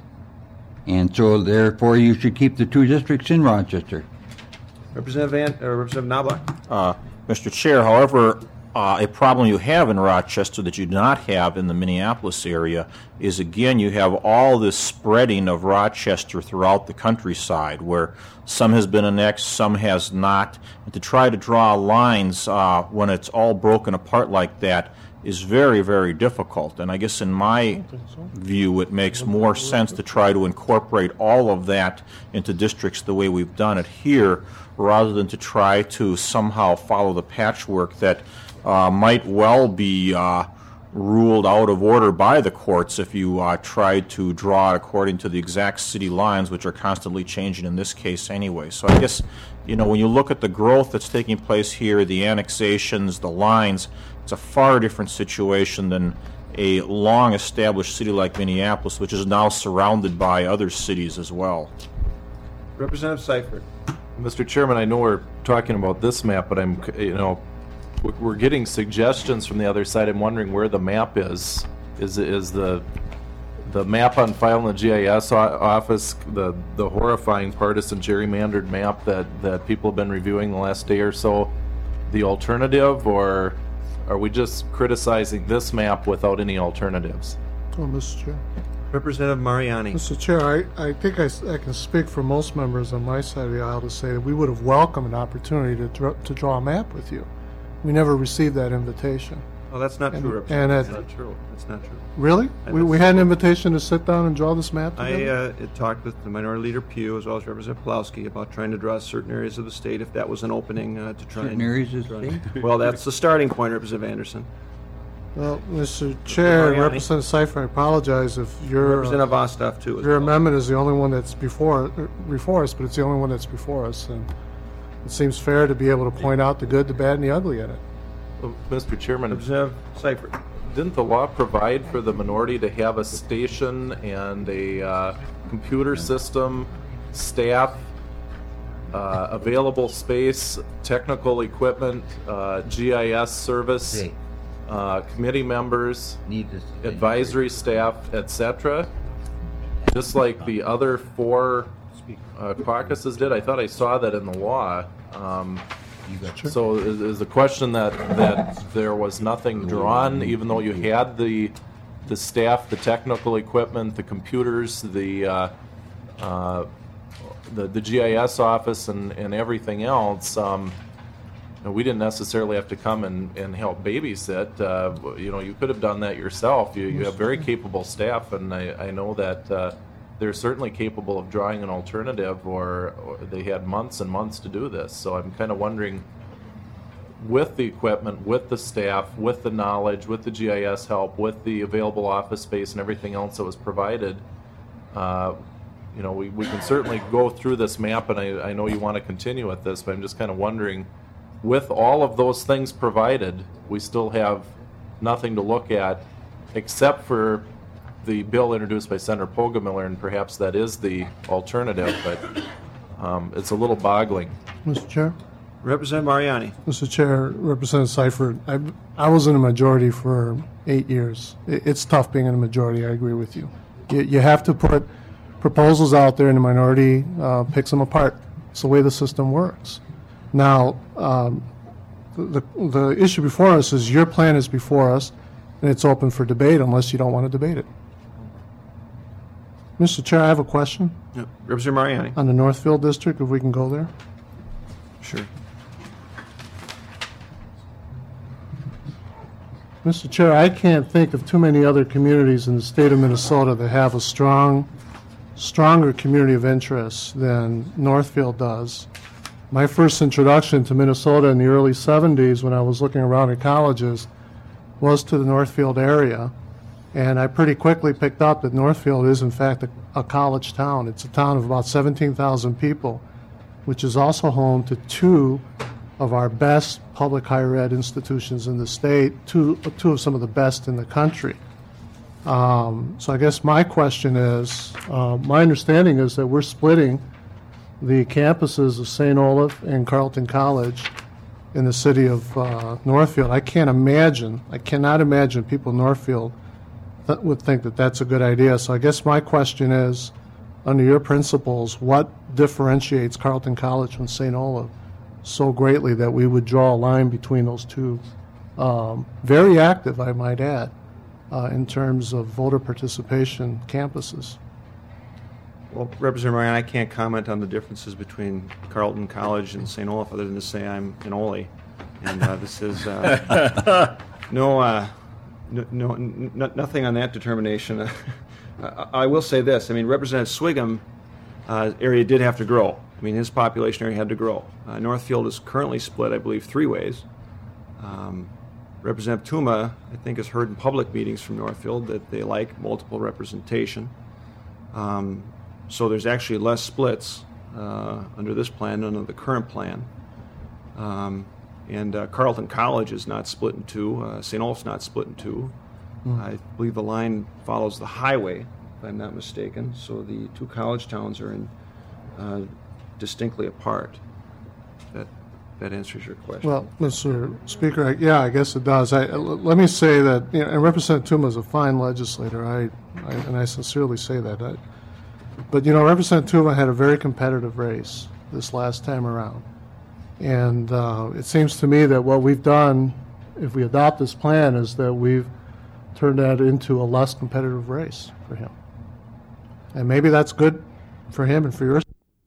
and so therefore you should keep the two districts in Rochester. Representative Van, uh, Representative Knobloch. Uh, Mister Chair, however, uh, a problem you have in Rochester that you do not have in the Minneapolis area is, again, you have all this spreading of Rochester throughout the countryside, where some has been annexed, some has not. And to try to draw lines uh, when it's all broken apart like that is very, very difficult. And I guess in my view, it makes more sense to try to incorporate all of that into districts the way we've done it here, rather than to try to somehow follow the patchwork that uh, might well be uh, ruled out of order by the courts if you uh, tried to draw it according to the exact city lines, which are constantly changing in this case anyway. So I guess, you know, when you look at the growth that's taking place here, the annexations, the lines, it's a far different situation than a long-established city like Minneapolis, which is now surrounded by other cities as well. Representative Seifert. Mister Chairman, I know we're talking about this map, but I'm, you know, we're getting suggestions from the other side. I'm wondering where the map is. Is is the the map on file in the G I S office, the the horrifying partisan gerrymandered map that that people have been reviewing the last day or so, the alternative, or are we just criticizing this map without any alternatives? Oh, Mister Chair. Representative Mariani. Mister Chair, I, I think I, s- I can speak for most members on my side of the aisle to say that we would have welcomed an opportunity to, dr- to draw a map with you. We never received that invitation. Oh, that's not And- true, Representative. and That's it- not true. That's not true. Really? I We, we had an invitation to sit down and draw this map I together? uh, had talked with the Minority Leader Pugh as well as Representative Pulowski about trying to draw certain areas of the state if that was an opening uh, to try Certain and... areas of the try- state? Well, that's the starting point, Representative Anderson. Well, Mister Chair and Mariani. Representative Seifert, I apologize if your, uh, Representative Osthoff, too. as your well. amendment is the only one that's before, uh, before us, but it's the only one that's before us. And it seems fair to be able to point out the good, the bad, and the ugly in it. Well, Mister Chairman, Representative Seifert. didn't the law provide for the minority to have a station and a uh, computer system, staff, uh, available space, technical equipment, uh, G I S service, uh, committee members, advisory staff, et cetera? Just like the other four uh, caucuses did? I thought I saw that in the law. Um, So is, is the question that, that there was nothing drawn, even though you had the, the staff, the technical equipment, the computers, the, uh, uh, the, the G I S office and, and everything else, um, you know, we didn't necessarily have to come and, and help babysit. Uh, you know, you could have done that yourself. You, you have very capable staff, and I, I know that uh, they're certainly capable of drawing an alternative, or, or they had months and months to do this. So I'm kind of wondering, with the equipment, with the staff, with the knowledge, with the G I S help, with the available office space and everything else that was provided, uh, you know, we, we can certainly go through this map, and I, I know you want to continue with this, but I'm just kind of wondering, with all of those things provided, we still have nothing to look at except for the bill introduced by Senator Poggemiller, and perhaps that is the alternative, but um, it's a little boggling. Mister Chair? Representative Mariani. Mister Chair, Representative Seifert, I, I was in a majority for eight years. It, it's tough being in a majority, I agree with you. You, you have to put proposals out there and the minority uh, picks them apart. It's the way the system works. Now, um, the, the issue before us is your plan is before us, and it's open for debate unless you don't want to debate it. Mister Chair, I have a question. Yep. Representative Mariani. On the Northfield District, if we can go there. Sure. Mister Chair, I can't think of too many other communities in the state of Minnesota that have a strong, stronger community of interest than Northfield does. My first introduction to Minnesota in the early seventies when I was looking around at colleges was to the Northfield area, and I pretty quickly picked up that Northfield is in fact a, a college town. It's a town of about seventeen thousand people, which is also home to two of our best public higher ed institutions in the state, two, two of some of the best in the country. Um, so I guess my question is, uh, my understanding is that we're splitting the campuses of Saint Olaf and Carleton College in the city of uh, Northfield. I can't imagine, I cannot imagine people in Northfield that would think that that's a good idea. So I guess my question is, under your principles, what differentiates Carleton College from Saint Olaf so greatly that we would draw a line between those two, um, very active, I might add, uh, in terms of voter participation campuses? Well, Representative Mariani, I can't comment on the differences between Carleton College and Saint Olaf other than to say I'm an Ole. And uh, this is uh, no, uh, no, no, n- nothing on that determination. I, I will say this. I mean, Representative Swigum uh, area did have to grow. I mean, his population area had to grow. Uh, Northfield is currently split, I believe, three ways. Um, Representative Tuma, I think, has heard in public meetings from Northfield that they like multiple representation. Um, so there's actually less splits uh, under this plan than under the current plan. Um, and uh, Carleton College is not split in two. Uh, Saint Olaf's not split in two. Mm. I believe the line follows the highway, if I'm not mistaken. So the two college towns are in uh, distinctly apart. That that answers your question. Well, Mister Speaker, I, yeah, I guess it does. I, l- let me say that, you know, and Representative Tuma is a fine legislator, I, I and I sincerely say that. I, but, you know, Representative Tuma had a very competitive race this last time around. And uh, it seems to me that what we've done, if we adopt this plan, is that we've turned that into a less competitive race for him. And maybe that's good for him and for yours.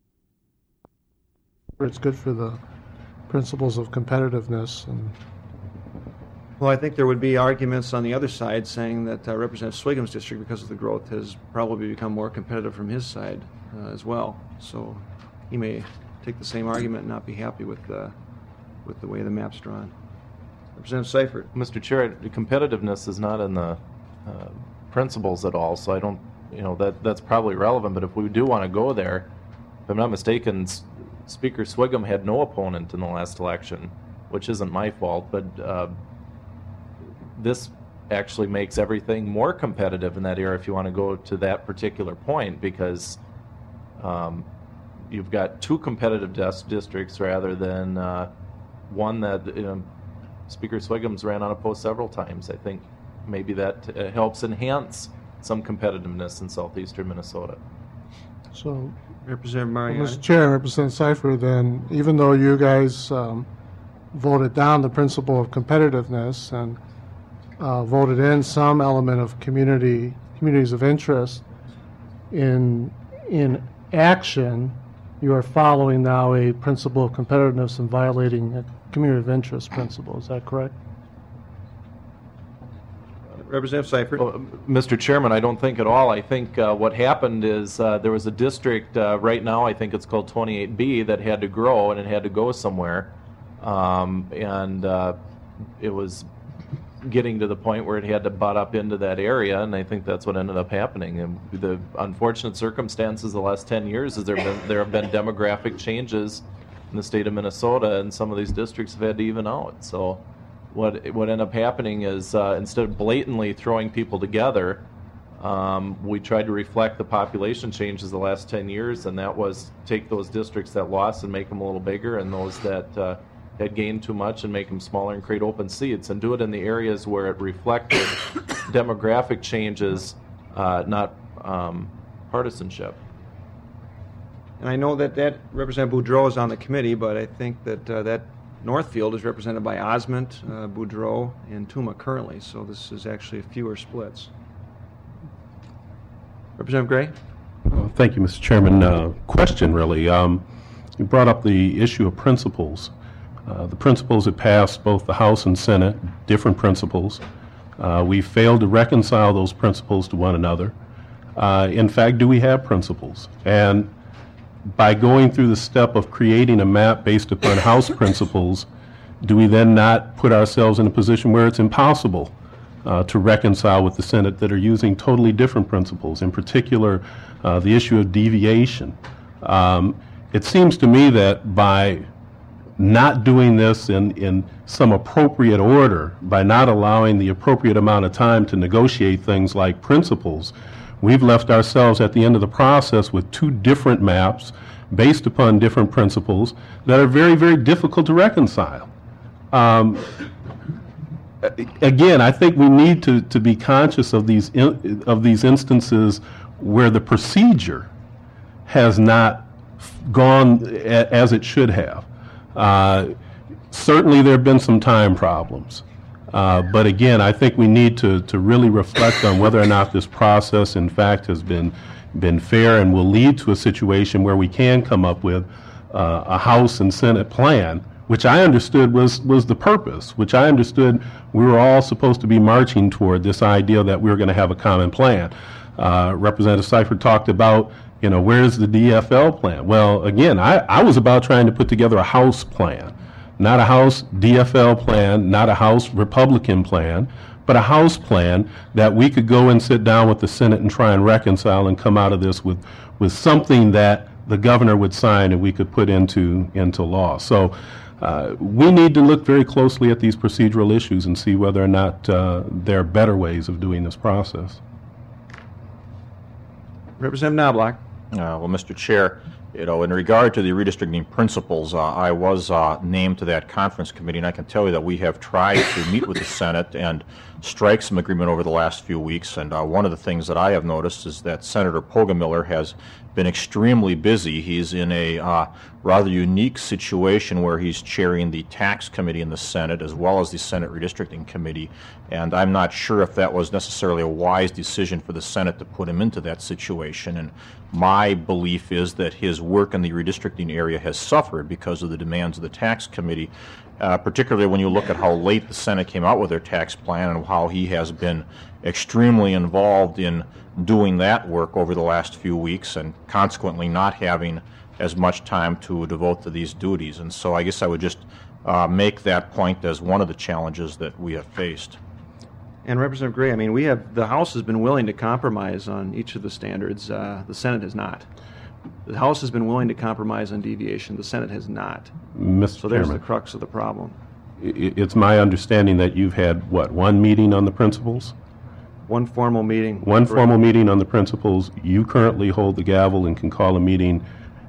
It's good for the principles of competitiveness. And well, I think there would be arguments on the other side saying that uh, Representative Swigum's district, because of the growth, has probably become more competitive from his side uh, as well. So he may take the same argument and not be happy with uh, with the way the map's drawn. Representative Seifert. Mister Chair, the competitiveness is not in the uh, principles at all, so I don't, you know, that that's probably relevant. But if we do want to go there, if I'm not mistaken, Speaker Swigum had no opponent in the last election, which isn't my fault, but uh, this actually makes everything more competitive in that area if you want to go to that particular point, because um, you've got two competitive des- districts rather than uh, one that, you know, Speaker Swigum's ran unopposed several times. I think maybe that uh, helps enhance some competitiveness in southeastern Minnesota. So, Representative Mariani. Mister Chair, Representative Seifert, then even though you guys um, voted down the principle of competitiveness and uh, voted in some element of community communities of interest, in in action, you are following now a principle of competitiveness and violating a community of interest principle. Is that correct? Representative Seifert. Well, Mister Chairman, I don't think at all. I think uh, what happened is uh, there was a district uh, right now, I think it's called twenty-eight B, that had to grow and it had to go somewhere. Um, and uh, it was getting to the point where it had to butt up into that area, and I think that's what ended up happening. And the unfortunate circumstances the last ten years is there been, there have been demographic changes in the state of Minnesota, and some of these districts have had to even out. So what what ended up happening is uh, instead of blatantly throwing people together, Um, we tried to reflect the population changes the last ten years, and that was take those districts that lost and make them a little bigger, and those that uh, had gained too much and make them smaller and create open seats, and do it in the areas where it reflected demographic changes, uh, not um, partisanship. And I know that, that Representative Boudreau is on the committee, but I think that uh, that Northfield is represented by Osment, uh, Boudreau, and Tuma currently, so this is actually fewer splits. Representative Gray? Uh, thank you, Mister Chairman. Uh, question, really. Um, you brought up the issue of principles. Uh, the principles that passed both the House and Senate, different principles. Uh, we failed to reconcile those principles to one another. Uh, in fact, do we have principles? And by going through the step of creating a map based upon House principles, do we then not put ourselves in a position where it's impossible uh, to reconcile with the Senate that are using totally different principles, in particular uh, the issue of deviation? Um, it seems to me that by not doing this in, in some appropriate order, by not allowing the appropriate amount of time to negotiate things like principles, we've left ourselves at the end of the process with two different maps based upon different principles that are very, very difficult to reconcile. Um, again, I think we need to, to be conscious of these, in, of these instances where the procedure has not gone a, as it should have. Uh, certainly there have been some time problems. Uh, but again, I think we need to, to really reflect on whether or not this process, in fact, has been been fair and will lead to a situation where we can come up with uh, a House and Senate plan, which I understood was, was the purpose, which I understood we were all supposed to be marching toward, this idea that we were going to have a common plan. Uh, Representative Seifert talked about, you know, where's the D F L plan? Well, again, I, I was about trying to put together a House plan. Not a House D F L plan, not a House Republican plan, but a House plan that we could go and sit down with the Senate and try and reconcile and come out of this with, with something that the governor would sign and we could put into, into law. So uh, we need to look very closely at these procedural issues and see whether or not uh, there are better ways of doing this process. Representative Knobloch. Uh, well, Mister Chair, you know, in regard to the redistricting principles, uh, I was uh, named to that conference committee, and I can tell you that we have tried to meet with the Senate and strike some agreement over the last few weeks. And uh, one of the things that I have noticed is that Senator Poggemiller has been extremely busy. He's in a uh, rather unique situation where he's chairing the tax committee in the Senate as well as the Senate redistricting committee. And I'm not sure if that was necessarily a wise decision for the Senate to put him into that situation. And my belief is that his work in the redistricting area has suffered because of the demands of the tax committee, uh, particularly when you look at how late the Senate came out with their tax plan and how he has been extremely involved in doing that work over the last few weeks and consequently not having as much time to devote to these duties. And so I guess I would just uh, make that point as one of the challenges that we have faced. And Representative Gray, I mean, we have, the House has been willing to compromise on each of the standards. Uh, the Senate has not. The House has been willing to compromise on deviation. The Senate has not. Mister So there's Chairman, the crux of the problem. it's my understanding that you've had, what, one meeting on the principles? One formal meeting. One Correct. formal meeting on the principles. You currently hold the gavel and can call a meeting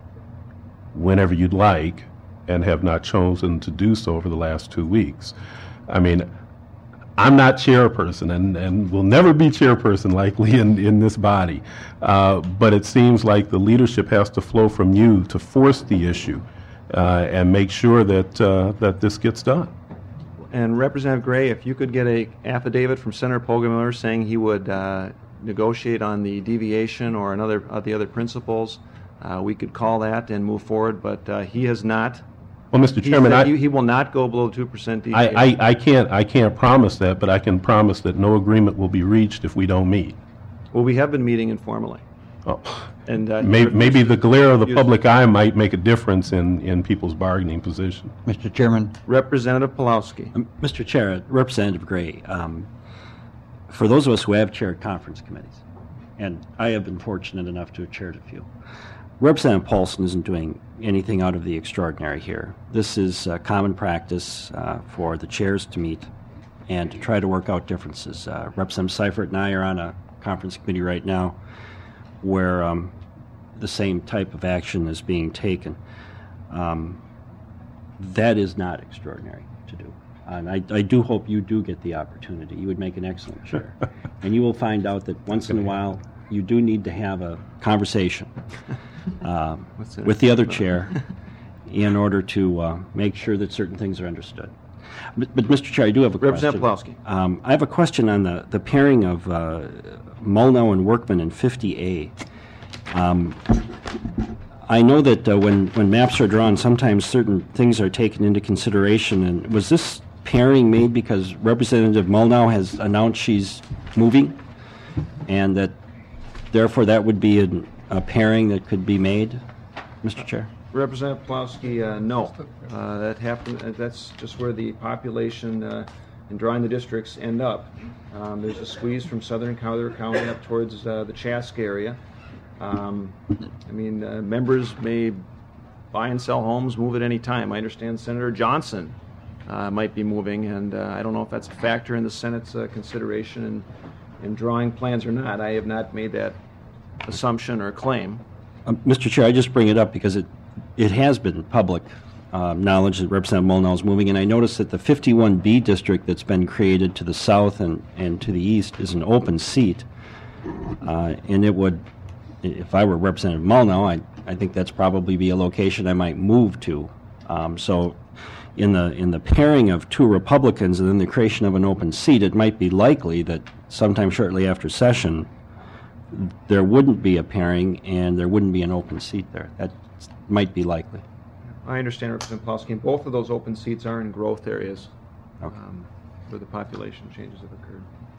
whenever you'd like and have not chosen to do so over the last two weeks. I mean, I'm not chairperson and, and will never be chairperson likely in, in this body. Uh, but it seems like the leadership has to flow from you to force the issue uh, and make sure that, uh, that this gets done. And Representative Gray, if you could get a affidavit from Senator Poggemiller saying he would uh, negotiate on the deviation or another uh, the other principles, uh, we could call that and move forward. But uh, he has not. Well, Mister He Chairman, said I, he, he will not go below two percent deviation. I, I, I can't I can't promise that, but I can promise that no agreement will be reached if we don't meet. Well, we have been meeting informally. Oh. And uh, Maybe, maybe the glare of the Yes. public eye might make a difference in, in people's bargaining position. Mister Chairman, Representative Pulowski. Um, Mister Chair, Representative Gray, um, for those of us who have chaired conference committees, and I have been fortunate enough to have chaired a few, Representative Paulson isn't doing anything out of the extraordinary here. This is uh, common practice uh, for the chairs to meet and to try to work out differences. Uh, Representative Seifert and I are on a conference committee right now where um, the same type of action is being taken. Um, that is not extraordinary to do. And I, I do hope you do get the opportunity. You would make an excellent chair. And you will find out that once in a while you do need to have a conversation um, with the other chair in order to uh, make sure that certain things are understood. But, but Mister Chair, I do have a Representative question. Pawlowski. Um, I have a question on the, the pairing of uh, Mulnow and Workman in fifty A. Um, I know that uh, when, when maps are drawn, sometimes certain things are taken into consideration. And was this pairing made because Representative Mulnow has announced she's moving, and that therefore that would be an, a pairing that could be made, Mister Chair? Representative Pawlowski, uh, no. Uh, that happened. Uh, that's just where the population uh, in drawing the districts end up. Um, there's a squeeze from southern Collier County up towards uh, the Chask area. Um, I mean, uh, members may buy and sell homes, move at any time. I understand Senator Johnson uh, might be moving, and uh, I don't know if that's a factor in the Senate's uh, consideration in, in drawing plans or not. I have not made that assumption or claim. Um, Mister Chair, I just bring it up because it it has been public uh, knowledge that Representative Mulnow is moving, and I noticed that the fifty-one B district that's been created to the south and, and to the east is an open seat, uh, and it would, if I were Representative Mulnow, I I think that's probably be a location I might move to. Um, so, in the in the pairing of two Republicans and then the creation of an open seat, it might be likely that sometime shortly after session, there wouldn't be a pairing and there wouldn't be an open seat there. That might be likely. I understand, Representative Pawlowski, and both of those open seats are in growth areas Okay. um, where the population changes have occurred.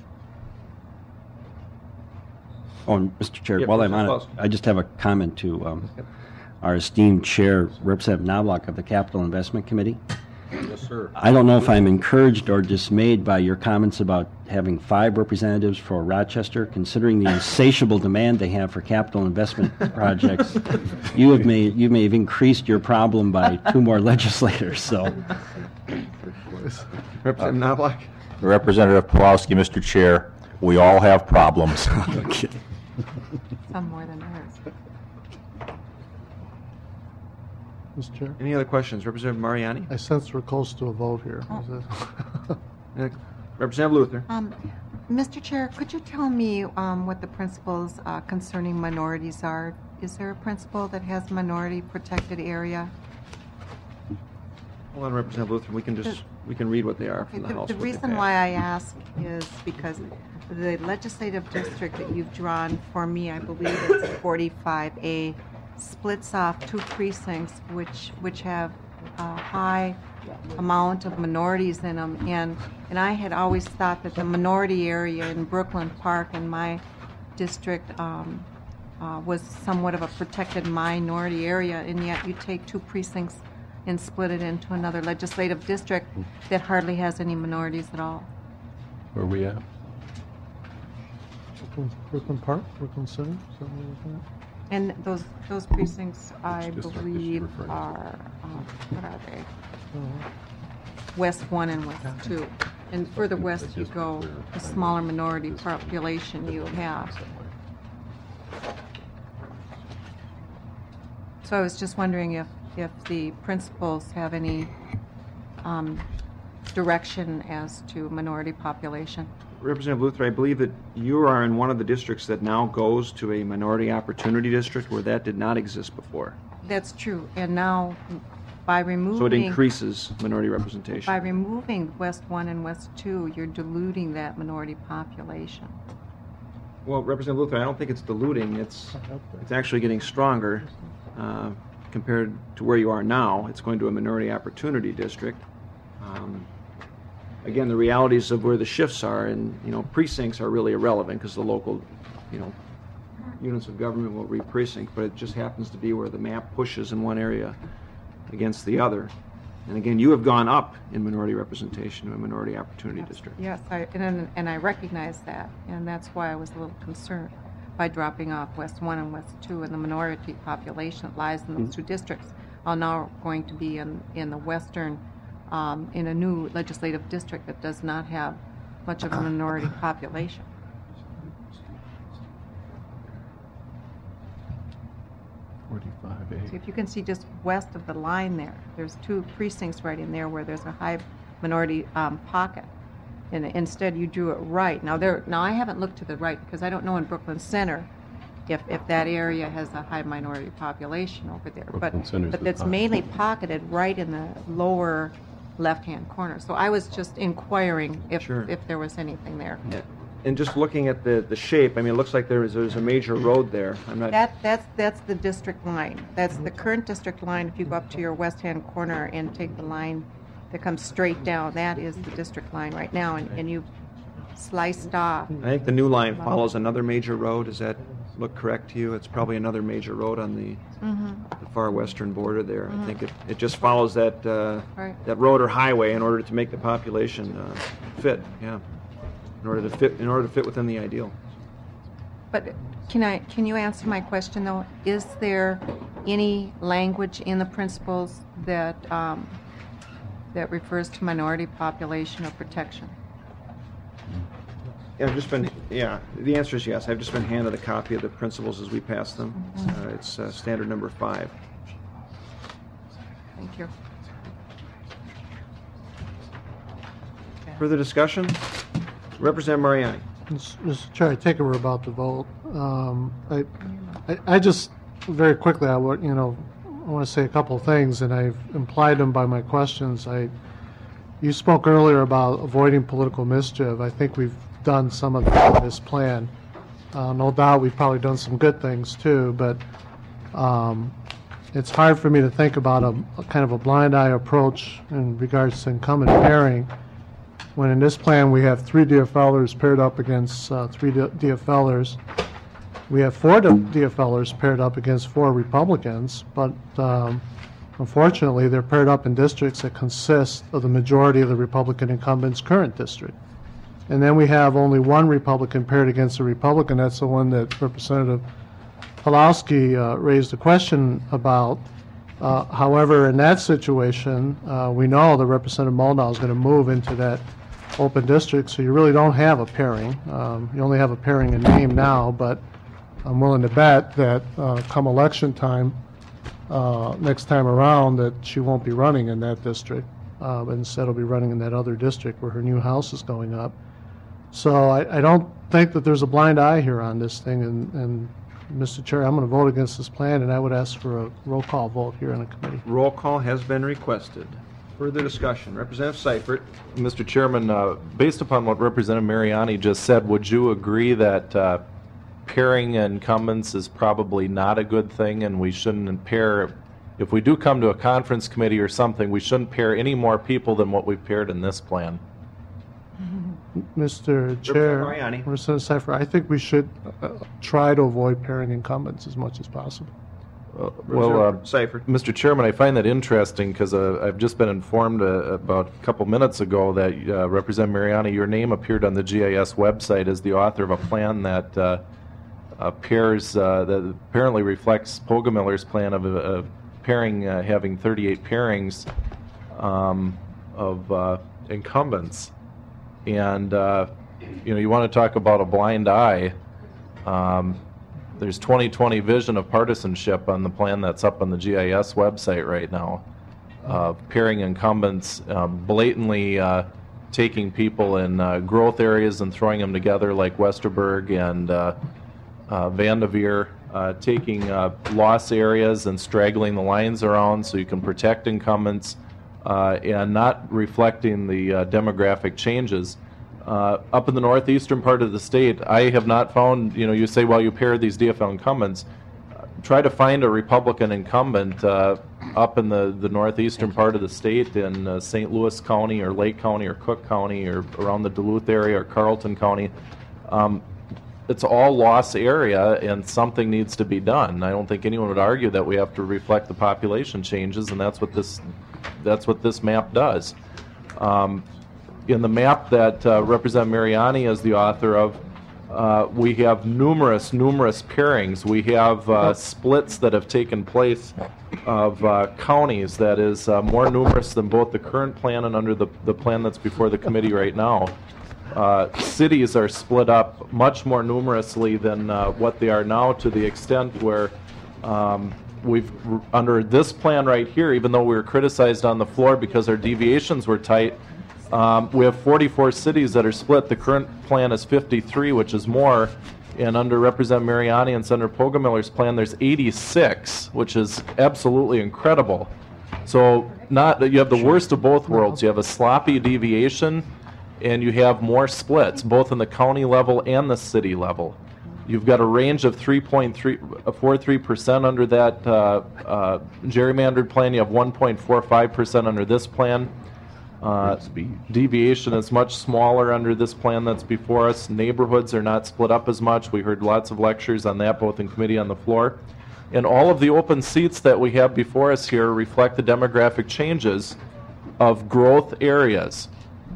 Oh, and Mister Chair, Yeah, while I'm on Representative it, I just have a comment to um, our esteemed chair, Representative Knobloch of the Capital Investment Committee. Yes, sir. I don't know if I'm encouraged or dismayed by your comments about having five representatives for Rochester, considering the insatiable demand they have for capital investment projects. You have may you may have increased your problem by two more legislators. So, Representative Knobloch? Representative Pawlowski, Mister Chair, we all have problems. okay. Some more than others. Mister Chair, Any other questions? Representative Mariani? I sense we're close to a vote here. Oh. Is it- Uh, Representative Luther? Um, Mister Chair, could you tell me um, what the principles uh, concerning minorities are? Is there a principle that has minority protected area? Hold on, Representative Luther. We can just, we can read what they are Okay, from the the, House. the what they reason passed. why I ask is because the legislative district that you've drawn for me, I believe it's forty-five A, splits off two precincts which which have a high amount of minorities in them, and and I had always thought that the minority area in Brooklyn Park in my district um, uh, was somewhat of a protected minority area, and yet you take two precincts and split it into another legislative district that hardly has any minorities at all. Where are we at? Brooklyn- Brooklyn Park, Brooklyn Center, something like that? And those those precincts, I Which district is she believe, referring to? are, um, what are they? West one and West two. And further west you go, the smaller minority population you have. So I was just wondering if, if the principals have any um, direction as to minority population. Representative Luther, I believe that you are in one of the districts that now goes to a minority opportunity district where that did not exist before. That's true. And now, by removing... So it increases minority representation. By removing West one and West two, you're diluting that minority population. Well, Representative Luther, I don't think it's diluting. It's it's actually getting stronger uh, compared to where you are now. It's going to a minority opportunity district. Um, again, the realities of where the shifts are, and you know, precincts are really irrelevant because the local, you know, units of government will re-precinct, but it just happens to be where the map pushes in one area against the other. And again, you have gone up in minority representation to a minority opportunity district. Yes, I, and, and I recognize that, and that's why I was a little concerned by dropping off West one and West two, and the minority population that lies in those two districts are now going to be in, in the western, um, in a new legislative district that does not have much of a minority population. forty-five A. So if you can see just west of the line there, there's two precincts right in there where there's a high minority um, pocket. And instead you drew it right. Now there, now I haven't looked to the right because I don't know in Brooklyn Center if, if that area has a high minority population over there. Brooklyn but Center's but the it's top. mainly pocketed right in the lower left-hand corner. So I was just inquiring if, Sure. if there was anything there. Yeah. And just looking at the, the shape, I mean, it looks like there is, there's a major road there. I'm not, That, that's, that's the district line. That's the current district line. If you go up to your west-hand corner and take the line that comes straight down, that is the district line right now, and, and you sliced off. I think the new line follows another major road. Does that look correct to you? It's probably another major road on the, the far western border there. I think it, it just follows that uh, Right. that road or highway in order to make the population uh, fit. Yeah, in order to fit in order to fit within the ideal. But can I, can you answer my question, though? Is there any language in the principles that, um, that refers to minority population or protection? Yeah, I've just been, yeah, the answer is yes. I've just been handed a copy of the principles as we pass them. Uh, it's uh, standard number five. Thank you. Further discussion? Representative Mariani. Mister Chair, I take it we're about to vote. Um, I, I, I just, very quickly, I would, you know, I want to say a couple of things, and I've implied them by my questions. I, you spoke earlier about avoiding political mischief. I think we've done some of that in this plan. Uh, no doubt we've probably done some good things too, but um, it's hard for me to think about a, a kind of a blind eye approach in regards to incumbent pairing, when in this plan we have three DFLers paired up against uh, three D- DFLers. We have four D- DFLers paired up against four Republicans, but um, unfortunately they're paired up in districts that consist of the majority of the Republican incumbent's current district. And then we have only one Republican paired against a Republican. That's the one that Representative Pawlowski uh, raised a question about. Uh, however, in that situation, uh, we know that Representative Moldow is going to move into that open district, so you really don't have a pairing. Um, you only have a pairing in name now, but I'm willing to bet that uh, come election time, uh, next time around, that she won't be running in that district. Uh, but instead will be running in that other district where her new house is going up. So I, I don't think that there's a blind eye here on this thing, and, and Mister Chair, I'm going to vote against this plan, and I would ask for a roll call vote here in the committee. Roll call has been requested. Further discussion. Representative Seifert. Mister Chairman, uh, based upon what Representative Mariani just said, would you agree that uh, pairing incumbents is probably not a good thing, and we shouldn't pair, if we do come to a conference committee or something, we shouldn't pair any more people than what we've paired in this plan? Mister Chair, Mariani. Representative Seifert, I think we should uh, try to avoid pairing incumbents as much as possible. Uh, well, uh, Seifert. Mister Chairman, I find that interesting because uh, I've just been informed uh, about a couple minutes ago that uh, Representative Mariani, your name appeared on the G I S website as the author of a plan that uh, uh, pairs, uh, that apparently reflects Poggemiller's plan of, uh, of pairing, uh, having thirty-eight pairings um, of uh, incumbents. And, uh, you know, you want to talk about a blind eye. Um, there's twenty twenty vision of partisanship on the plan that's up on the G I S website right now. Uh, pairing incumbents, um, blatantly uh, taking people in uh, growth areas and throwing them together like Westerberg and uh, uh, Vanderveer, uh, taking uh, loss areas and straggling the lines around so you can protect incumbents. Uh, and not reflecting the uh, demographic changes. Uh, up in the northeastern part of the state, I have not found, you know, you say, well, you pair these D F L incumbents. Uh, try to find a Republican incumbent uh, up in the, the northeastern part of the state in uh, Saint Louis County or Lake County or Cook County or around the Duluth area or Carleton County. Um, it's all loss area, and something needs to be done. I don't think anyone would argue that we have to reflect the population changes, and that's what this that's what this map does. Um, in the map that uh, Representative Mariani is the author of, uh, we have numerous, numerous pairings. We have uh, splits that have taken place of uh, counties that is uh, more numerous than both the current plan and under the, the plan that's before the committee right now. Uh, cities are split up much more numerously than uh, what they are now, to the extent where um, we've, under this plan right here, even though we were criticized on the floor because our deviations were tight, um, we have forty-four cities that are split. The current plan is fifty-three, which is more. And under Representative Mariani and Senator Poggemiller's plan, there's eighty-six, which is absolutely incredible. So not you have the worst of both worlds. You have a sloppy deviation, and you have more splits, both in the county level and the city level. You've got a range of three point three four three percent under that uh, uh, gerrymandered plan. You have one point four five percent under this plan. Uh, deviation is much smaller under this plan that's before us. Neighborhoods are not split up as much. We heard lots of lectures on that, both in committee and on the floor. And all of the open seats that we have before us here reflect the demographic changes of growth areas.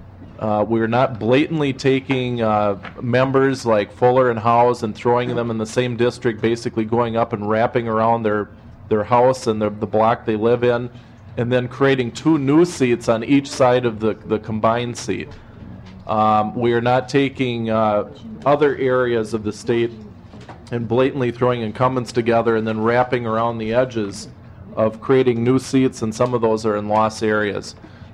Uh, we're not blatantly taking uh, members like Fuller and Howes and throwing them in the same district, basically going up and wrapping around their, their house and the, the block they live in, and then creating two new seats on each side of the, the combined seat. Um, we are not taking uh, other areas of the state and blatantly throwing incumbents together and then wrapping around the edges of creating new seats, and some of those are in loss areas.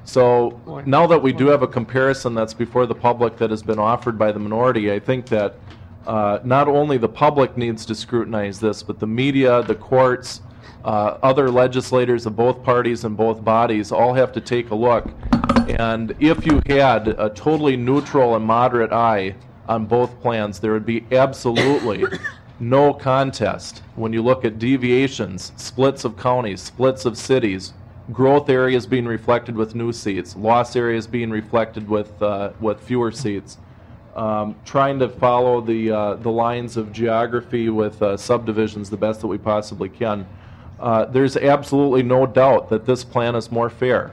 So now that we do have a comparison that's before the public that has been offered by the minority, I think that uh, not only the public needs to scrutinize this, but the media, the courts, Uh, other legislators of both parties and both bodies all have to take a look. And if you had a totally neutral and moderate eye on both plans, there would be absolutely no contest when you look at deviations, splits of counties, splits of cities, growth areas being reflected with new seats, loss areas being reflected with uh, with fewer seats. Um, trying to follow the uh, the lines of geography with uh, subdivisions the best that we possibly can. Uh, there's absolutely no doubt that this plan is more fair.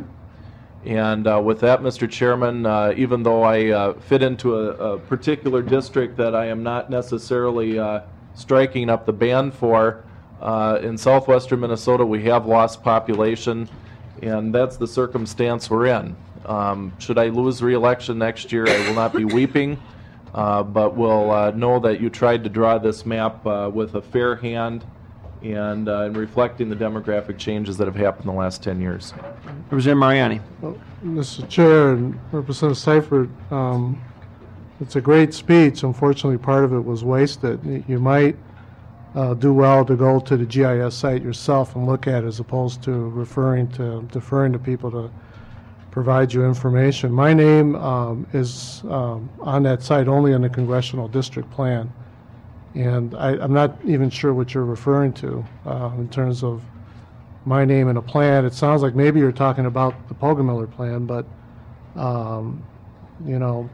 And uh, with that, Mister Chairman, uh, even though I uh, fit into a, a particular district that I am not necessarily uh, striking up the band for, uh, in southwestern Minnesota we have lost population, and that's the circumstance we're in. Um, should I lose re-election next year, I will not be weeping, uh, but will uh, know that you tried to draw this map uh, with a fair hand, and uh, in reflecting the demographic changes that have happened in the last ten years. Representative Mariani. Well, Mister Chair and Representative Seifert, um, it's a great speech. Unfortunately, part of it was wasted. You might uh, do well to go to the G I S site yourself and look at it, as opposed to referring to, deferring to people to provide you information. My name um, is um, on that site only in the congressional district plan. And I, I'm not even sure what you're referring to uh, in terms of my name in a plan. It sounds like maybe you're talking about the Poggemiller plan, but, um, you know,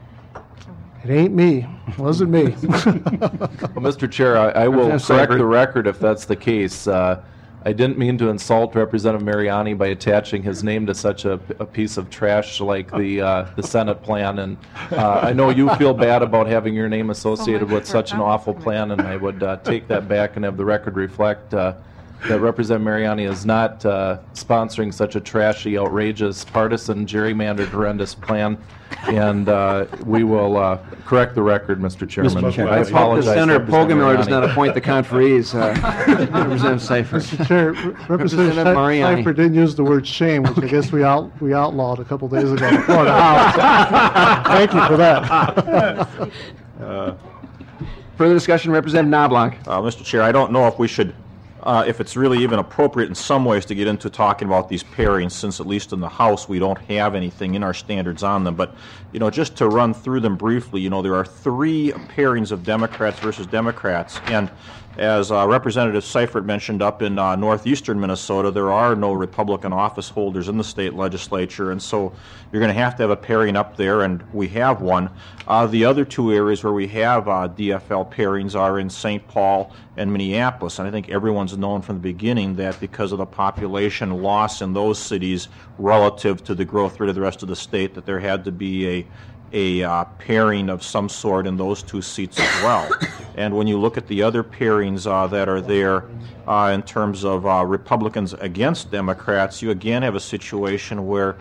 it ain't me. It wasn't me. Well, Mister Chair, I, I will correct the record if that's the case. Uh, I didn't mean to insult Representative Mariani by attaching his name to such a, a piece of trash like the uh, the Senate plan, and uh, I know you feel bad about having your name associated with such an awful plan, and I would uh, take that back and have the record reflect uh, that Representative Mariani is not uh, sponsoring such a trashy, outrageous, partisan, gerrymandered, horrendous plan, and uh, we will uh, correct the record, Mister Chairman. Mister Chair, I apologize. Senator Poggemiller does not Mariani. appoint the conferees. Uh, Representative Seifert. Mister Chair, Representative Mariani. Seifert didn't use the word shame, which I guess we out we outlawed a couple days ago before the House. Thank you for that. uh, Further discussion, Representative Knobloch. Uh, Mister Chair, I don't know if we should, uh, if it's really even appropriate in some ways to get into talking about these pairings, since at least in the House we don't have anything in our standards on them. But, you know, just to run through them briefly, you know, there are three pairings of Democrats versus Democrats. And as uh, Representative Seifert mentioned, up in uh, northeastern Minnesota, there are no Republican office holders in the state legislature, and so you're going to have to have a pairing up there, and we have one. Uh, the other two areas where we have uh, D F L pairings are in Saint Paul and Minneapolis, and I think everyone's known from the beginning that because of the population loss in those cities relative to the growth rate of the rest of the state, that there had to be a a uh, pairing of some sort in those two seats as well. And when you look at the other pairings uh, that are there uh, in terms of uh, Republicans against Democrats, you again have a situation where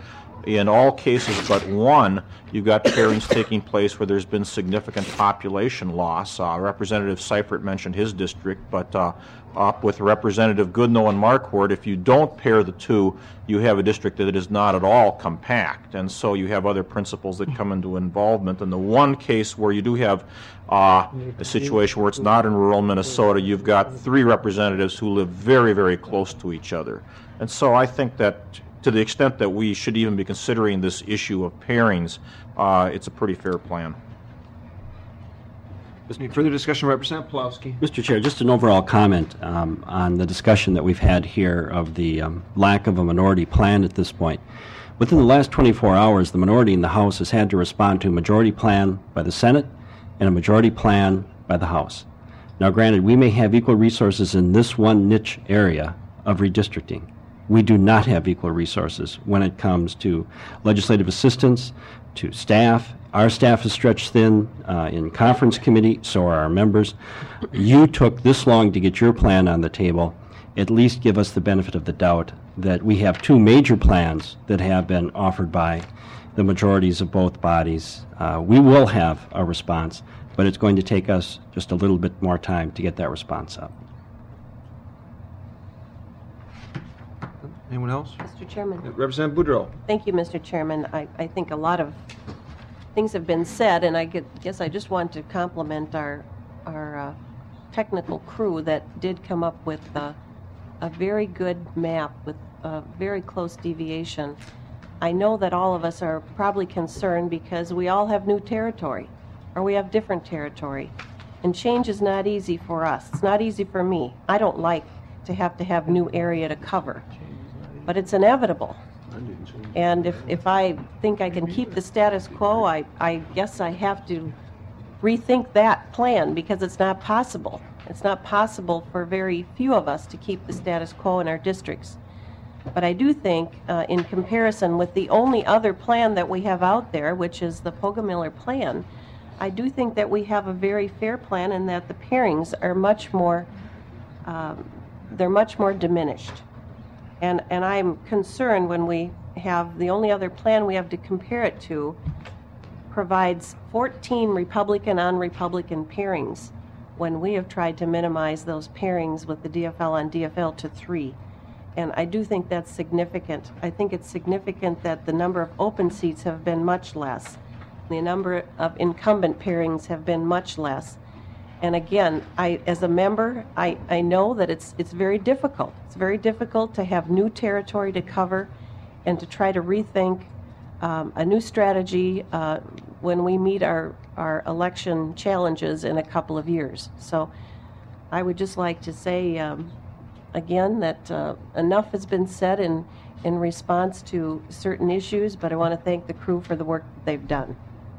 In all cases but one, you've got pairings taking place where there's been significant population loss. Uh, Representative Seifert mentioned his district, but uh, up with Representative Goodnow and Marquardt, if you don't pair the two, you have a district that is not at all compact, and so you have other principles that come into involvement. In the one case where you do have uh, a situation where it's not in rural Minnesota, you've got three representatives who live very, very close to each other. And so I think that to the extent that we should even be considering this issue of pairings, uh, it's a pretty fair plan. Is there any further discussion? Representative Pawlowski. Mister Chair, just an overall comment um, on the discussion that we've had here of the um, lack of a minority plan at this point. Within the last twenty-four hours, the minority in the House has had to respond to a majority plan by the Senate and a majority plan by the House. Now, granted, we may have equal resources in this one niche area of redistricting. We do not have equal resources when it comes to legislative assistance, to staff. Our staff is stretched thin uh, in conference committee, so are our members. You took this long to get your plan on the table. At least give us the benefit of the doubt that we have two major plans that have been offered by the majorities of both bodies. Uh, we will have a response, but it's going to take us just a little bit more time to get that response up. Anyone else? Mister Chairman. Representative Boudreau. Thank you, Mister Chairman. I, I think a lot of things have been said, and I get, guess I just want to compliment our, our uh, technical crew that did come up with uh, a very good map with a very close deviation. I know that all of us are probably concerned because we all have new territory, or we have different territory, and change is not easy for us. It's not easy for me. I don't like to have to have new area to cover, but it's inevitable. And if, if I think I can keep the status quo, I, I guess I have to rethink that plan because it's not possible. It's not possible for very few of us to keep the status quo in our districts. But I do think, uh, in comparison with the only other plan that we have out there, which is the Pogamiller plan, I do think that we have a very fair plan and that the pairings are much more, um, they're much more diminished. And, and I'm concerned when we have, the only other plan we have to compare it to provides fourteen Republican on Republican pairings when we have tried to minimize those pairings with the D F L on D F L to three. And I do think that's significant. I think it's significant that the number of open seats have been much less. The number of incumbent pairings have been much less. And again, I, as a member, I, I know that it's it's very difficult. It's very difficult to have new territory to cover and to try to rethink um, a new strategy uh, when we meet our, our election challenges in a couple of years. So I would just like to say, um, again, that uh, enough has been said in, in response to certain issues, but I want to thank the crew for the work that they've done.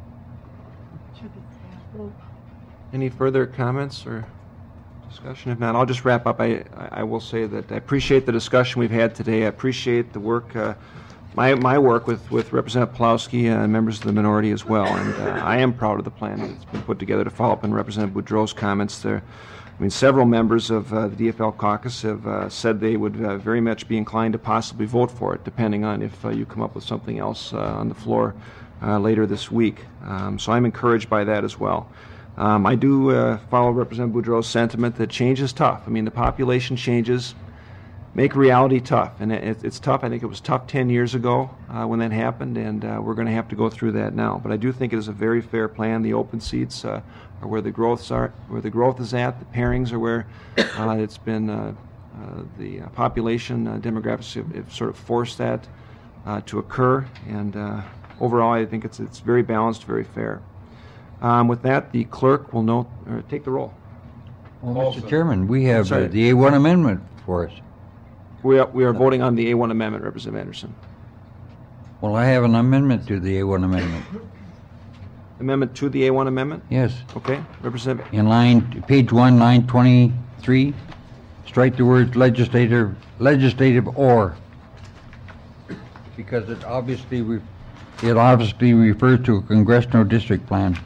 Any further comments or discussion? If not, I'll just wrap up. I, I will say that I appreciate the discussion we've had today. I appreciate the work, uh, my my work with, with Representative Pawlowski and members of the minority as well. And uh, I am proud of the plan that's been put together to follow up on Representative Boudreau's comments there. I mean, several members of uh, the D F L caucus have uh, said they would uh, very much be inclined to possibly vote for it, depending on if uh, you come up with something else uh, on the floor uh, later this week. Um, so I'm encouraged by that as well. Um, I do uh, follow Representative Boudreau's sentiment that change is tough. I mean, the population changes make reality tough, and it, it's tough. I think it was tough ten years ago uh, when that happened, and uh, we're going to have to go through that now. But I do think it is a very fair plan. The open seats uh, are where the growths are, where the growth is at. The pairings are where uh, it's been. Uh, uh, the uh, population uh, demographics have, have sort of forced that uh, to occur, and uh, overall, I think it's it's very balanced, very fair. Um, with that, the clerk will note, or take the roll. Well, Mister Chairman, we have Sorry. uh, the A one amendment for us. We are, we are voting on the A one amendment, Representative Anderson. Well, I have an amendment to the A one amendment. Amendment to the A one amendment? Yes. Okay. Representative. In line, page one, line twenty-three, strike the words legislative, legislative or, because it obviously, re- it obviously refers to a congressional district plan.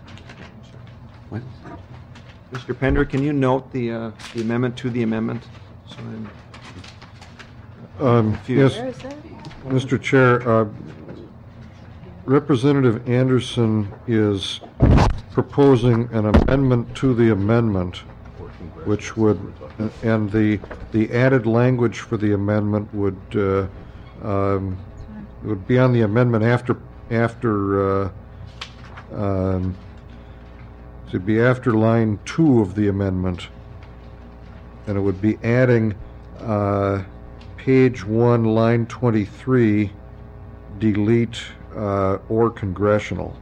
Mister Pender, can you note the, uh, the amendment to the amendment? So I'm Um, confused. Yes, Mister Chair, uh, Representative Anderson is proposing an amendment to the amendment, which would, and the, the added language for the amendment would, uh, um, would be on the amendment after, after, uh, um, to be after line two of the amendment. And it would be adding, uh, page one, line twenty-three, delete, uh, or congressional.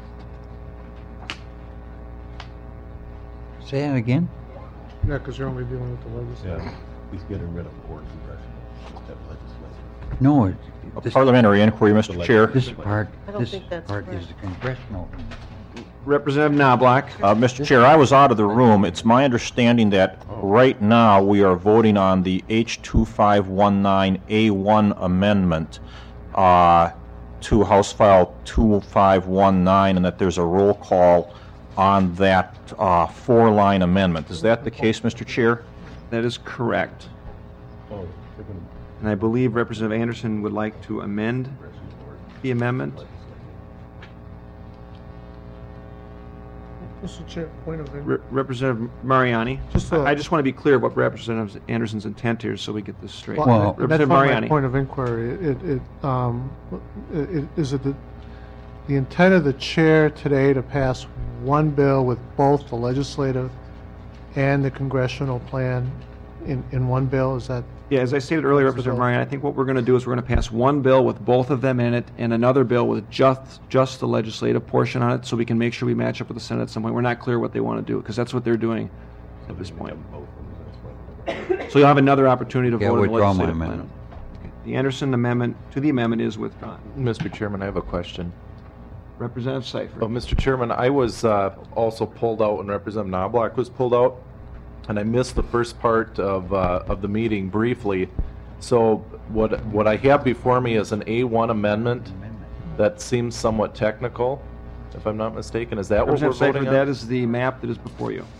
Say that again? Yeah, because you're only dealing with the legislature. Yeah, he's getting rid of or congressional instead of legislative. No, it, A this, parliamentary inquiry, Mister Chair. this part, I don't this think that's part is correct. the congressional. Representative Knobloch. Uh, Mister Chair, I was out of the room. It's my understanding that right now we are voting on the H two five one nine A one amendment uh, to House File two five one nine, and that there's a roll call on that uh, four-line amendment. Is that the case, Mister Chair? That is correct. Oh, they're gonna- And I believe Representative Anderson would like to amend the amendment. Mister Chair, point of Re- Representative Mariani, Just, uh, I I just want to be clear what Representative Anderson's intent here, so we get this straight. Well, Well- and that's Representative not my Mariani. point of inquiry. It, it, um, it, it- is it the, the intent of the chair today to pass one bill with both the legislative and the congressional plan in, in one bill? Is that, Yeah, as I stated earlier, Representative Mariani, I think what we're going to do is we're going to pass one bill with both of them in it and another bill with just, just the legislative portion on it, so we can make sure we match up with the Senate at some point. We're not clear what they want to do, because that's what they're doing at this point. So you'll have another opportunity to Yeah, vote on the withdraw my legislative plan. amendment. Okay. The Anderson amendment to the amendment is withdrawn. Mister Chairman, I have a question. Representative Seifert. Oh, Mister Chairman, I was uh, also pulled out when Representative Knobloch was pulled out, and I missed the first part of, uh, of the meeting briefly. So what, what I have before me is an A one amendment that seems somewhat technical, if I'm not mistaken. Is that what we're Representative Seifert, voting that on? is the map that is before you.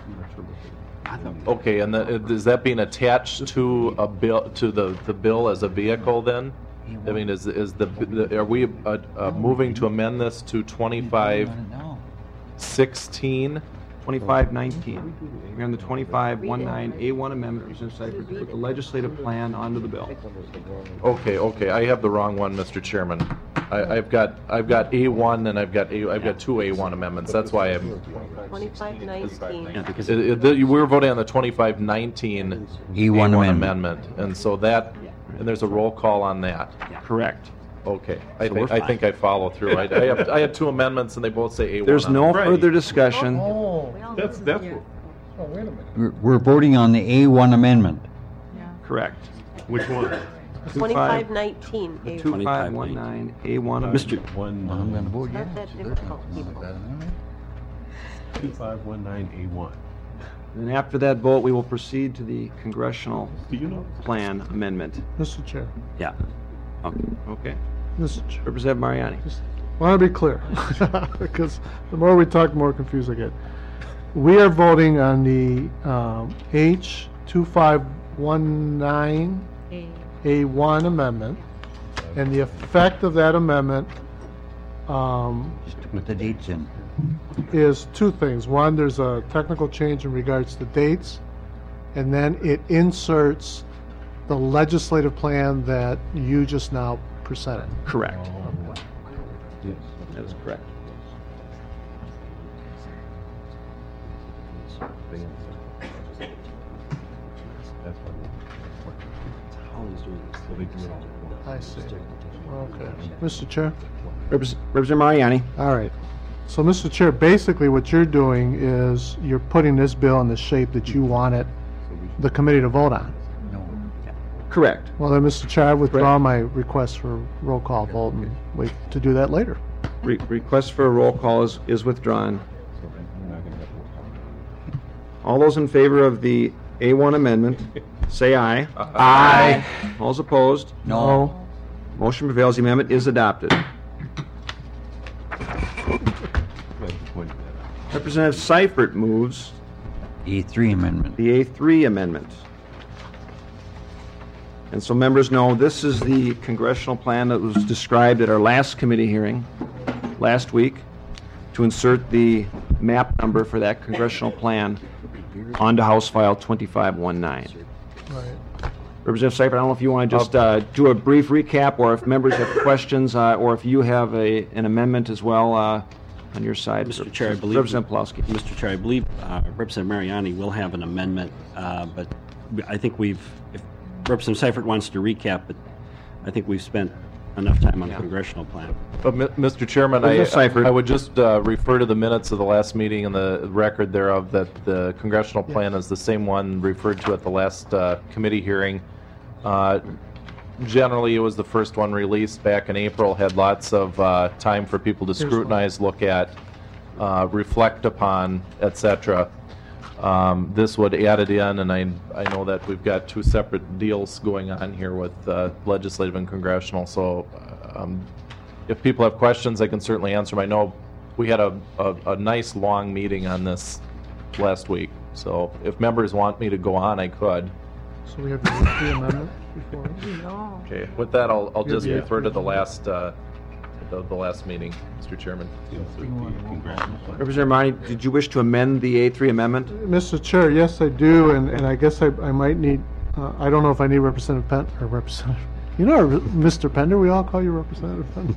Okay, and that, is that being attached to a bill, to the, the bill as a vehicle then? I mean, is, is the, the- are we uh, uh, moving to amend this to twenty-five sixteen? twenty-five nineteen. We're on the twenty-five nineteen A one amendment, Representative Seifert, to put the legislative plan onto the bill. Okay, okay, I have the wrong one, Mister Chairman. I, I've got, I've got A one and I've got A, I've got two A one amendments, that's why I'm, twenty-five nineteen. it- it- the- we were voting on the twenty-five nineteen E one amendment. amendment, and so that, and there's a roll call on that. Correct. Okay, I think, I think I follow through. I, I have, I have two amendments and they both say A one. There's on no them. further discussion. That's, that's what. oh, wait a minute. We're, we're voting on the A one amendment. Correct. Which one? twenty-five nineteen. A one. two five one nine A one. Mister One, Well, I'm going to vote yes. Not that difficult, people. two five one nine A one. And after that vote, we will proceed to the congressional Do you know? plan amendment. Mister Chair, Yeah. Okay. Mister Chair, Representative Mariani. want to be clear, because the more we talk, the more confused I get. We are voting on the um, H two five one nine A one amendment, and the effect of that amendment um, Just put the dates in. is two things. One, there's a technical change in regards to dates, and then it inserts the legislative plan that you just now presented. Correct. Yes. That is correct. That's what. I see. Okay. Mister Chair? Repres- Representative Mariani. All right. So, Mister Chair, basically what you're doing is you're putting this bill in the shape that you want it, the committee to vote on. No. Correct. Well, then, Mister Chair, I withdraw my request for roll call vote and wait to do that later. Re- request for a roll call is, is withdrawn. All those in favor of the A one amendment, say aye. Aye. All those opposed? No. Motion prevails. The amendment is adopted. Representative Seifert moves A three amendment. the A three amendment. And so members know, this is the congressional plan that was described at our last committee hearing last week to insert the map number for that congressional plan onto House File twenty-five nineteen. Right. Representative Seifert, I don't know if you want to just uh, do a brief recap, or if members have questions, uh, or if you have a, an amendment as well uh, on your side. Mister Chair, I believe Representative Pawlowski. Mister Chair, I believe uh, Representative Mariani will have an amendment, uh, but I think we've, if Representative Seifert wants to recap, but I think we've spent enough time on the Yeah. congressional plan. But, Mi- Mister Chairman, I, Representative Seifert. I would just uh, refer to the minutes of the last meeting and the record thereof that the congressional plan is the same one referred to at the last uh, committee hearing. Uh, Generally, it was the first one released back in April, had lots of uh, time for people to scrutinize, look at, uh, reflect upon, et cetera. Um, This would add it in, and I, I know that we've got two separate deals going on here with uh, legislative and congressional, so um, if people have questions, I can certainly answer them. I know we had a, a, a nice, long meeting on this last week, so if members want me to go on, I could. So we have the the amendment before. Okay, with that, I'll, I'll just Yeah. refer to the last, uh, the, the last meeting, Mister Chairman. Representative Marty, did you wish to amend the A three amendment? Mister Chair, yes, I do, and, and I guess I, I might need, uh, I don't know if I need Representative Pen, or Representative, you know, Mister Pender, we all call you Representative Pender.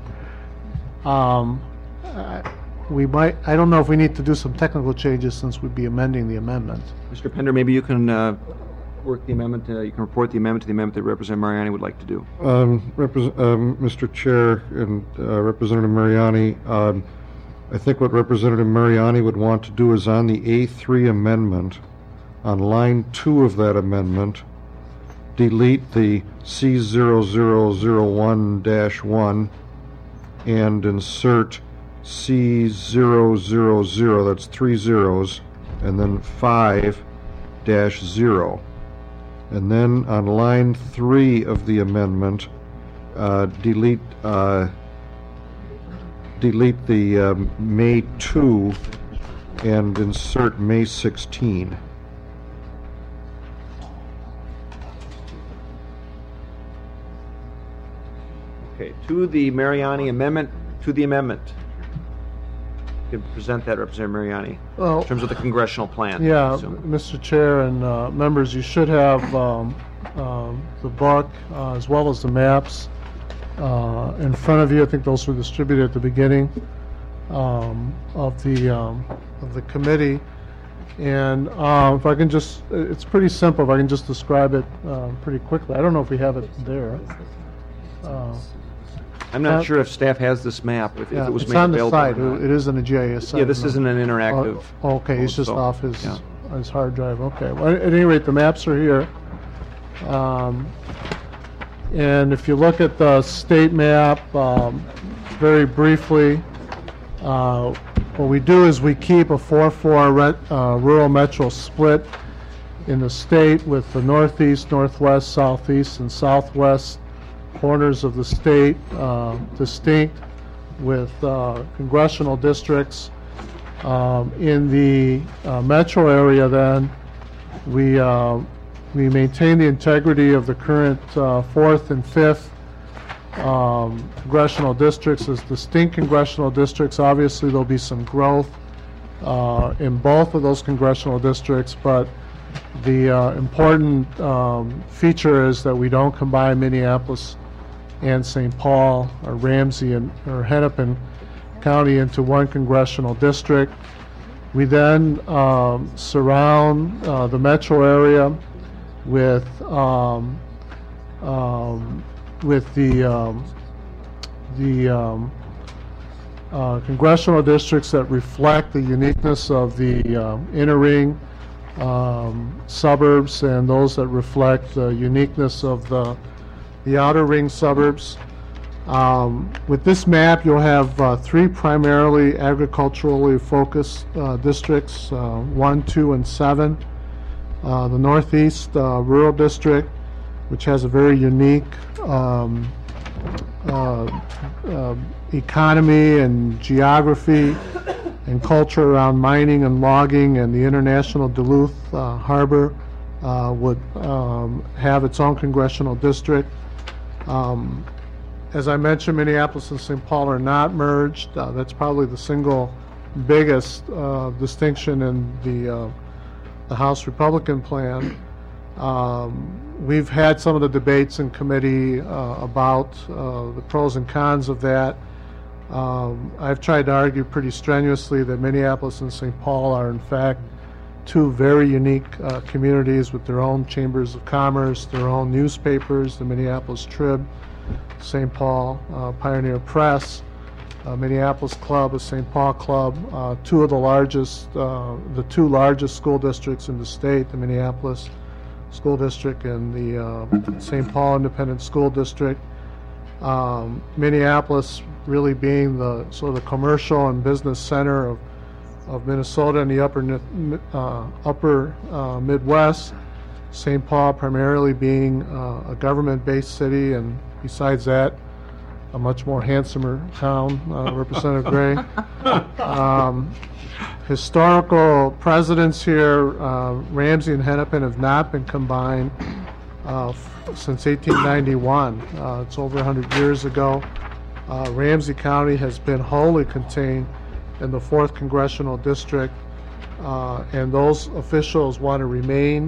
Um, I- we might, I don't know if we need to do some technical changes since we'd be amending the amendment. Mister Pender, maybe you can uh, work the amendment, uh, you can report the amendment to the amendment that Representative Mariani would like to do. Um, repres- um, Mister Chair and uh, Representative Mariani, um, I think what Representative Mariani would want to do is on the A three amendment, on line two of that amendment, delete the C zero zero zero one dash one and insert C zero zero zero, that's three zeros, and then five dash zero. And then on line three of the amendment, uh, delete uh, delete the um, May two and insert May sixteen. Okay, to the Mariani amendment, to the amendment. You can present that, Representative Mariani, Well, in terms of the congressional plan. I Yeah, assume. Mister Chair and uh, members, you should have um, um, the book uh, as well as the maps uh, in front of you. I think those were distributed at the beginning um, of the um, of the committee. And uh, if I can just, it's pretty simple. If I can just describe it uh, pretty quickly. I don't know if we have it there. Uh, I'm not uh, sure if staff has this map, if if yeah, it was it's made on the available. site. or not. It is in a G I S site. Yeah, this no? isn't an interactive. Oh, okay, he's mode, just so, off his yeah. his hard drive. Okay. Well, at any rate, the maps are here. Um, and if you look at the state map, um, very briefly, uh, what we do is we keep a four four re- uh, rural metro split in the state with the northeast, northwest, southeast, and southwest corners of the state uh, distinct with uh, congressional districts. Um, in the uh, metro area, then, we uh, we maintain the integrity of the current uh, fourth and fifth um, congressional districts as distinct congressional districts. Obviously, there'll be some growth uh, in both of those congressional districts, but the uh, important um, feature is that we don't combine Minneapolis and Saint Paul or Ramsey and or Hennepin County into one congressional district. We then um, surround uh, the metro area with um, um, with the um, the um, uh, congressional districts that reflect the uniqueness of the um, inner ring um, suburbs and those that reflect the uniqueness of the the outer ring suburbs. Um, with this map, you'll have uh, three primarily agriculturally focused uh, districts, uh, one, two, and seven. Uh, the Northeast uh, Rural District, which has a very unique um, uh, uh, economy and geography and culture around mining and logging and the international Duluth uh, Harbor uh, would um, have its own congressional district. Um, As I mentioned, Minneapolis and Saint Paul are not merged. Uh, That's probably the single biggest uh, distinction in the, uh, the House Republican plan. Um, We've had some of the debates in committee uh, about uh, the pros and cons of that. Um, I've tried to argue pretty strenuously that Minneapolis and Saint Paul are in fact two very unique uh, communities with their own chambers of commerce, their own newspapers, the Minneapolis Trib, Saint Paul uh, Pioneer Press, uh, Minneapolis Club, a Saint Paul Club, uh, two of the largest, uh, the two largest school districts in the state, the Minneapolis School District and the uh, Saint Paul Independent School District. Um, Minneapolis really being the sort of the commercial and business center of, of Minnesota and the upper, uh, upper uh, Midwest. Saint Paul primarily being uh, a government-based city, and besides that, a much more handsomer town, uh, Representative Gray. Um, historical precedents here, uh, Ramsey and Hennepin have not been combined uh, f- since eighteen ninety-one. Uh, it's over one hundred years ago. Uh, Ramsey County has been wholly contained in the fourth Congressional District, uh, and those officials want to remain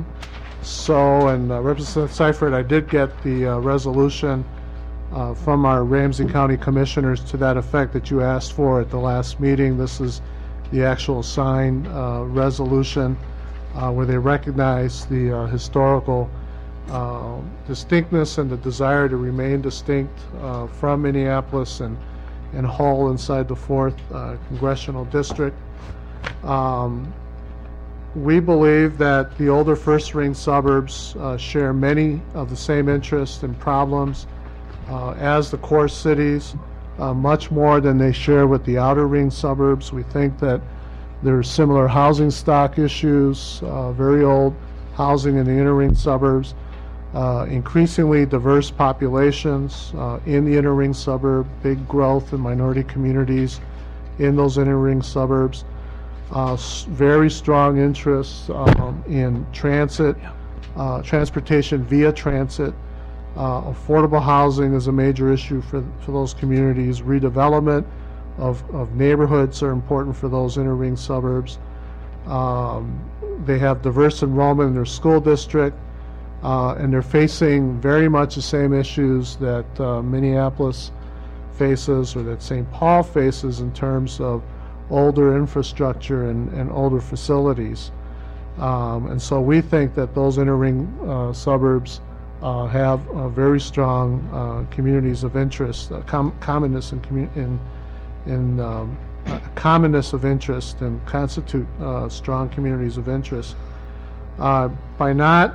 so. And uh, Representative Seifert, I did get the uh, resolution Uh, from our Ramsey County Commissioners to that effect that you asked for at the last meeting. This is the actual signed uh, resolution uh, where they recognize the uh, historical uh, distinctness and the desire to remain distinct uh, from Minneapolis and, and whole inside the fourth uh, Congressional District. Um, we believe that the older first ring suburbs uh, share many of the same interests and problems Uh, as the core cities, uh, much more than they share with the outer ring suburbs. We think that there are similar housing stock issues, uh, very old housing in the inner ring suburbs, uh, increasingly diverse populations uh, in the inner ring suburb, big growth in minority communities in those inner ring suburbs, uh, s- very strong interests um, in transit, uh, transportation via transit. Uh, affordable housing is a major issue for, for those communities. Redevelopment of, of neighborhoods are important for those inner ring suburbs. Um, they have diverse enrollment in their school district, uh, and they're facing very much the same issues that uh, Minneapolis faces or that Saint Paul faces in terms of older infrastructure and, and older facilities. Um, and so we think that those inner ring uh, suburbs Uh, have uh, very strong uh, communities of interest, uh, com- commonness in, commu- in, in um, uh, commonness of interest, and constitute uh, strong communities of interest. Uh, by not,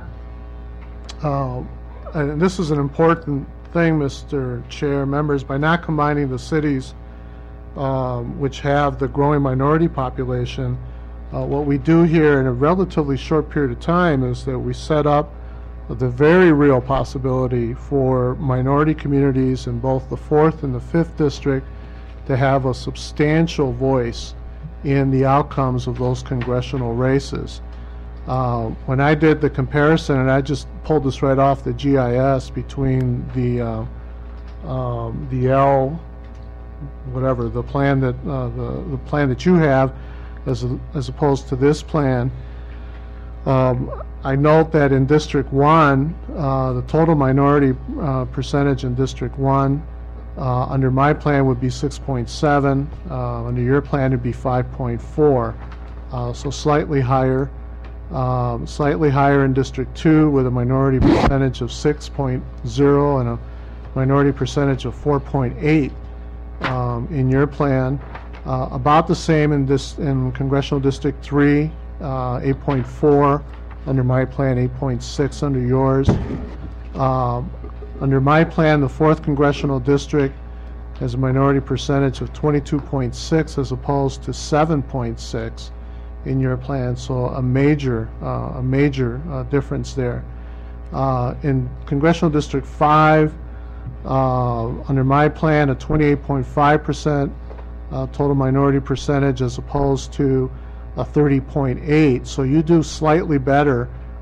uh, and this is an important thing, Mister Chair, members, by not combining the cities um, which have the growing minority population, uh, what we do here in a relatively short period of time is that we set up the very real possibility for minority communities in both the fourth and the fifth district to have a substantial voice in the outcomes of those congressional races. Uh, when I did the comparison, and I just pulled this right off the G I S between the uh, um, the L, whatever the plan that uh, the the plan that you have, as a, as opposed to this plan. Um, I note that in District one, uh, the total minority uh, percentage in District one uh, under my plan would be six point seven. Uh, under your plan, it would be five point four. Uh, so slightly higher. Um, slightly higher in District two with a minority percentage of six point zero and a minority percentage of four point eight um, in your plan. Uh, about the same in, this, in Congressional District three, uh, eight point four. Under my plan, eight point six under yours. Uh, under my plan, the fourth Congressional District has a minority percentage of twenty-two point six as opposed to seven point six in your plan, so a major, uh, a major uh, difference there. Uh, in Congressional District five, uh, under my plan, a twenty-eight point five percent uh, total minority percentage as opposed to a thirty point eight, so you do slightly better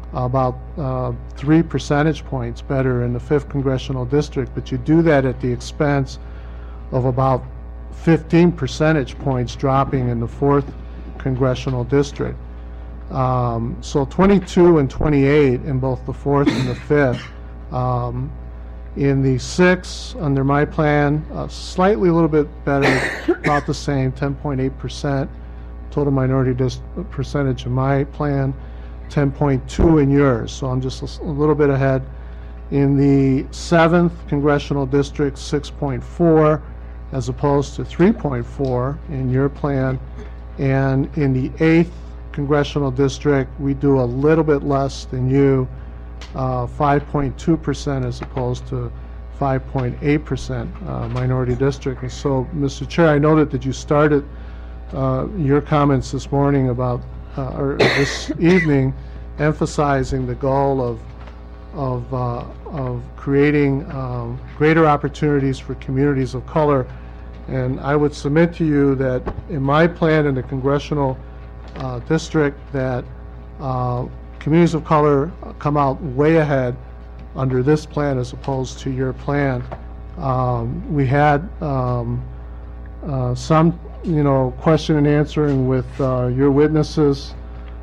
about uh, three percentage points better in the fifth congressional district, but you do that at the expense of about fifteen percentage points dropping in the fourth congressional district. Um, so twenty-two and twenty-eight in both the fourth and the fifth. Um, in the sixth, under my plan, uh, slightly a little bit better, about the same, ten point eight percent total minority dis- percentage in my plan, ten point two in yours. So I'm just a, s- a little bit ahead. In the seventh congressional district, six point four as opposed to three point four in your plan. And in the eighth congressional district, we do a little bit less than you, uh, five point two percent as opposed to five point eight percent uh, minority district. And so, Mister Chair, I noted that you started uh, your comments this morning about, uh, or this evening, emphasizing the goal of of, uh, of creating um, greater opportunities for communities of color. And I would submit to you that in my plan in the congressional uh, district that uh, communities of color come out way ahead under this plan as opposed to your plan. Um, we had um, uh, some, you know, question and answering with uh, your witnesses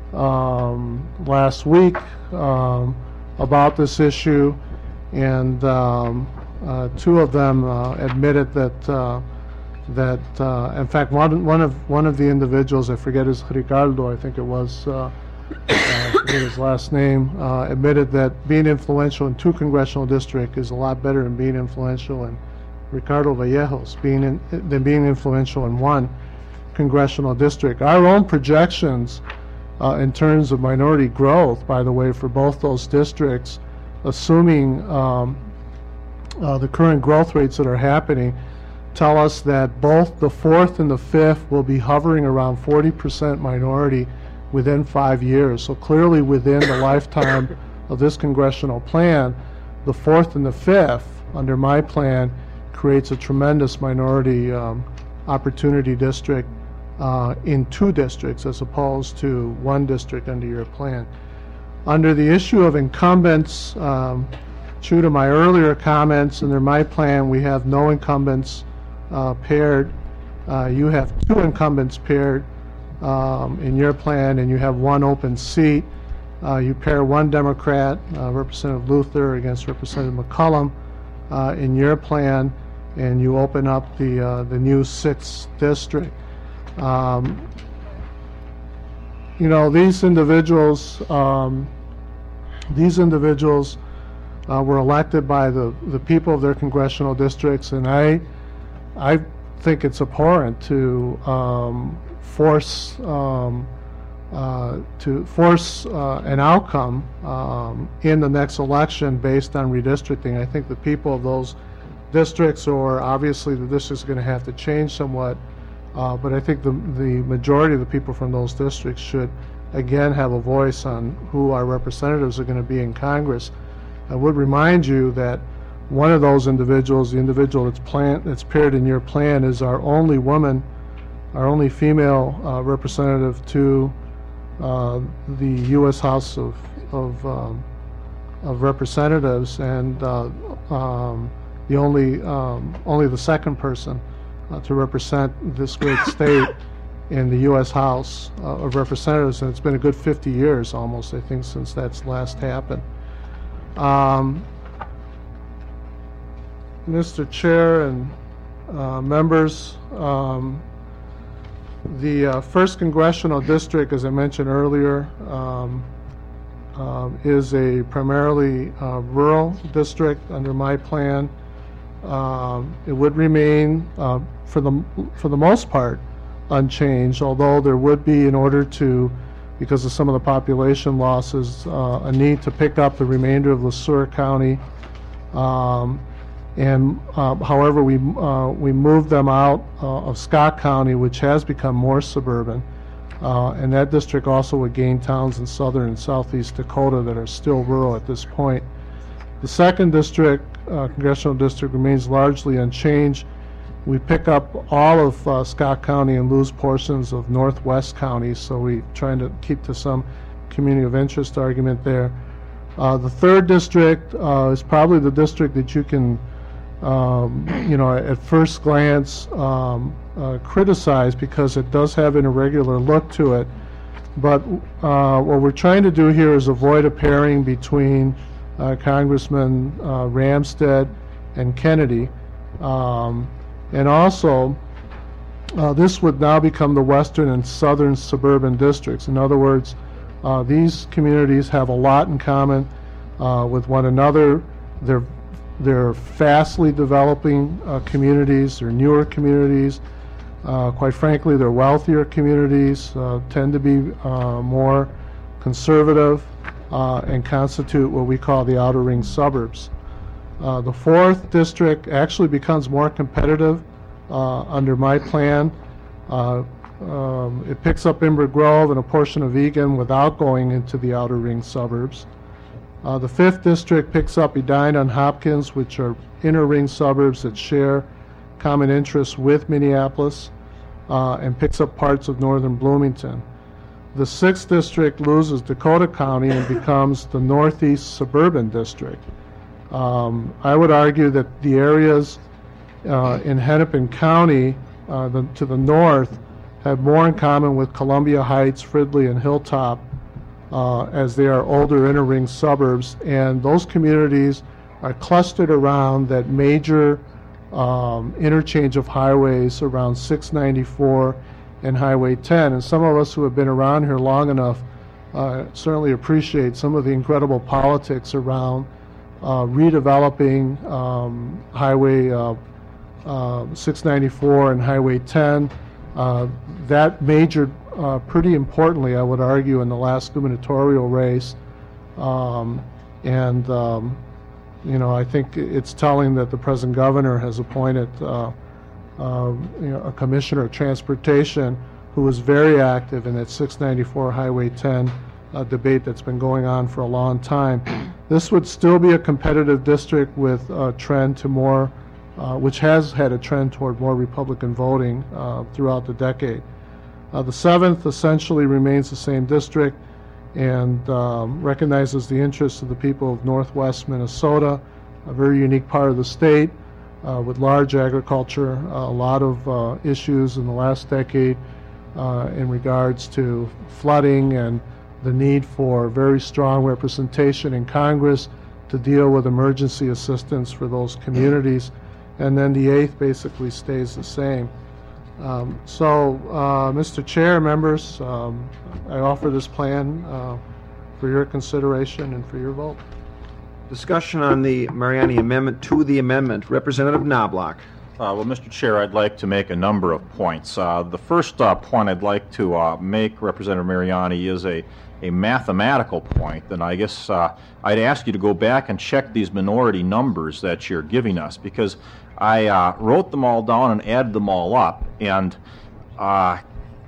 um, last week um, about this issue, and um, uh, two of them uh, admitted that uh, that uh, in fact one one of one of the individuals, I forget his Ricardo, I think it was. Uh, I forget his last name, uh, admitted that being influential in two congressional districts is a lot better than being influential in Ricardo Vallejos, being in, than being influential in one congressional district. Our own projections uh, in terms of minority growth, by the way, for both those districts, assuming um, uh, the current growth rates that are happening, tell us that both the fourth and the fifth will be hovering around forty percent minority within five years. So clearly within the lifetime of this congressional plan, the fourth and the fifth, under my plan, creates a tremendous minority um, opportunity district uh, in two districts as opposed to one district under your plan. Under the issue of incumbents, um, true to my earlier comments, under my plan we have no incumbents uh, paired. Uh, you have two incumbents paired Um, in your plan, and you have one open seat. Uh, you pair one Democrat, uh, Representative Luther, against Representative McCollum uh, in your plan, and you open up the uh, the new sixth district. Um, you know, these individuals, um, these individuals uh, were elected by the the people of their congressional districts, and I, I think it's abhorrent to um, force um, uh, to force uh, an outcome um, in the next election based on redistricting. I think the people of those districts, or obviously the district's going to have to change somewhat, uh, but I think the the majority of the people from those districts should again have a voice on who our representatives are going to be in Congress. I would remind you that one of those individuals, the individual that's plan that's paired in your plan, is our only woman, our only female uh, representative to uh, the U S House of of, um, of Representatives, and uh, um, the only um, only the second person uh, to represent this great state in the U S House uh, of Representatives, and it's been a good fifty years almost, I think, since that's last happened. Um, Mister Chair and uh, members, um, the uh, first congressional district, as I mentioned earlier, um, uh, is a primarily uh, rural district under my plan. Um, it would remain, uh, for the for the most part, unchanged, although there would be, in order to, because of some of the population losses, uh, a need to pick up the remainder of LeSueur County. Um, And uh, however, we uh, we moved them out uh, of Scott County, which has become more suburban, uh, and that district also would gain towns in southern and southeast Dakota that are still rural at this point. The second district, uh, congressional district, remains largely unchanged. We pick up all of uh, Scott County and lose portions of northwest county, so we're trying to keep to some community of interest argument there. Uh, the third district uh, is probably the district that you can, um, you know, at first glance um, uh, criticize because it does have an irregular look to it. But uh, what we're trying to do here is avoid a pairing between uh, Congressman uh, Ramstad and Kennedy. Um, and also, uh, this would now become the western and southern suburban districts. In other words, uh, these communities have a lot in common uh, with one another. They're, they're fastly developing uh, communities, they're newer communities. Uh, quite frankly, they're wealthier communities, uh, tend to be uh, more conservative, uh, and constitute what we call the outer ring suburbs. Uh, the fourth district actually becomes more competitive uh, under my plan. Uh, um, it picks up Inver Grove and a portion of Egan without going into the outer ring suburbs. Uh, the fifth district picks up Edina and Hopkins, which are inner ring suburbs that share common interests with Minneapolis, uh, and picks up parts of northern Bloomington. The sixth district loses Dakota County and becomes the northeast suburban district. Um, I would argue that the areas uh, in Hennepin County uh, the, to the north have more in common with Columbia Heights, Fridley, and Hilltop, uh, as they are older inner ring suburbs, and those communities are clustered around that major um, interchange of highways around six ninety-four and Highway ten. And some of us who have been around here long enough uh, certainly appreciate some of the incredible politics around uh, redeveloping um, Highway uh, uh, six ninety-four and Highway ten. Uh, that majored uh, pretty importantly, I would argue, in the last gubernatorial race. Um, and, um, you know, I think it's telling that the present governor has appointed uh, uh, you know, a commissioner of transportation who was very active in that six ninety-four Highway ten uh, debate that's been going on for a long time. This would still be a competitive district with a trend to more Uh, which has had a trend toward more Republican voting uh, throughout the decade. Uh, the seventh essentially remains the same district and um, recognizes the interests of the people of Northwest Minnesota, a very unique part of the state uh, with large agriculture, uh, a lot of uh, issues in the last decade uh, in regards to flooding and the need for very strong representation in Congress to deal with emergency assistance for those communities. And then the eighth basically stays the same. Um, so, uh, Mister Chair, members, um, I offer this plan uh, for your consideration and for your vote. Discussion on the Mariani amendment to the amendment. Representative Knobloch. Uh, well, Mister Chair, I'd like to make a number of points. Uh, the first uh, point I'd like to uh, make, Representative Mariani, is a, a mathematical point, and I guess uh, I'd ask you to go back and check these minority numbers that you're giving us, because I uh, wrote them all down and added them all up, and uh,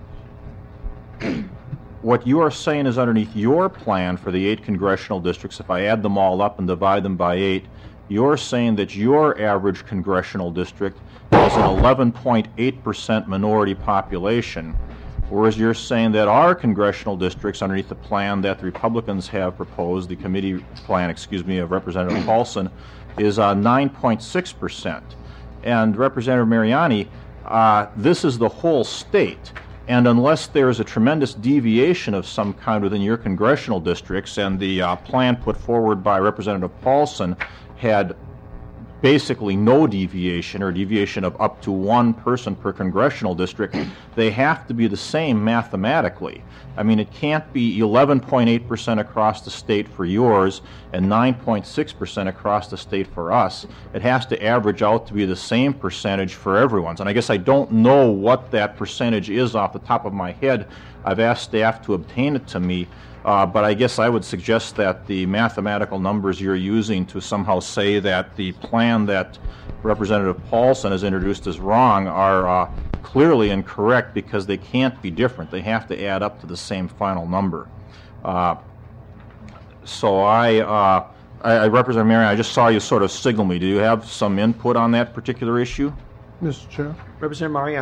what you are saying is underneath your plan for the eight congressional districts, if I add them all up and divide them by eight, you're saying that your average congressional district has an eleven point eight percent minority population, whereas you're saying that our congressional districts underneath the plan that the Republicans have proposed, the committee plan, excuse me, of Representative Paulson, is uh, nine point six percent. And Representative Mariani, uh, this is the whole state. And unless there is a tremendous deviation of some kind within your congressional districts, and the uh, plan put forward by Representative Paulson had basically no deviation or deviation of up to one person per congressional district, they have to be the same mathematically. I mean, it can't be eleven point eight percent across the state for yours and nine point six percent across the state for us. It has to average out to be the same percentage for everyone's. And I guess I don't know what that percentage is off the top of my head. I've asked staff to obtain it to me. Uh, but I guess I would suggest that the mathematical numbers you're using to somehow say that the plan that Representative Paulson has introduced is wrong are uh, clearly incorrect, because they can't be different. They have to add up to the same final number. Uh, so I, uh, I, I Representative Marion, I just saw you sort of signal me. Do you have some input on that particular issue? Mister Chair. Representative Mariani.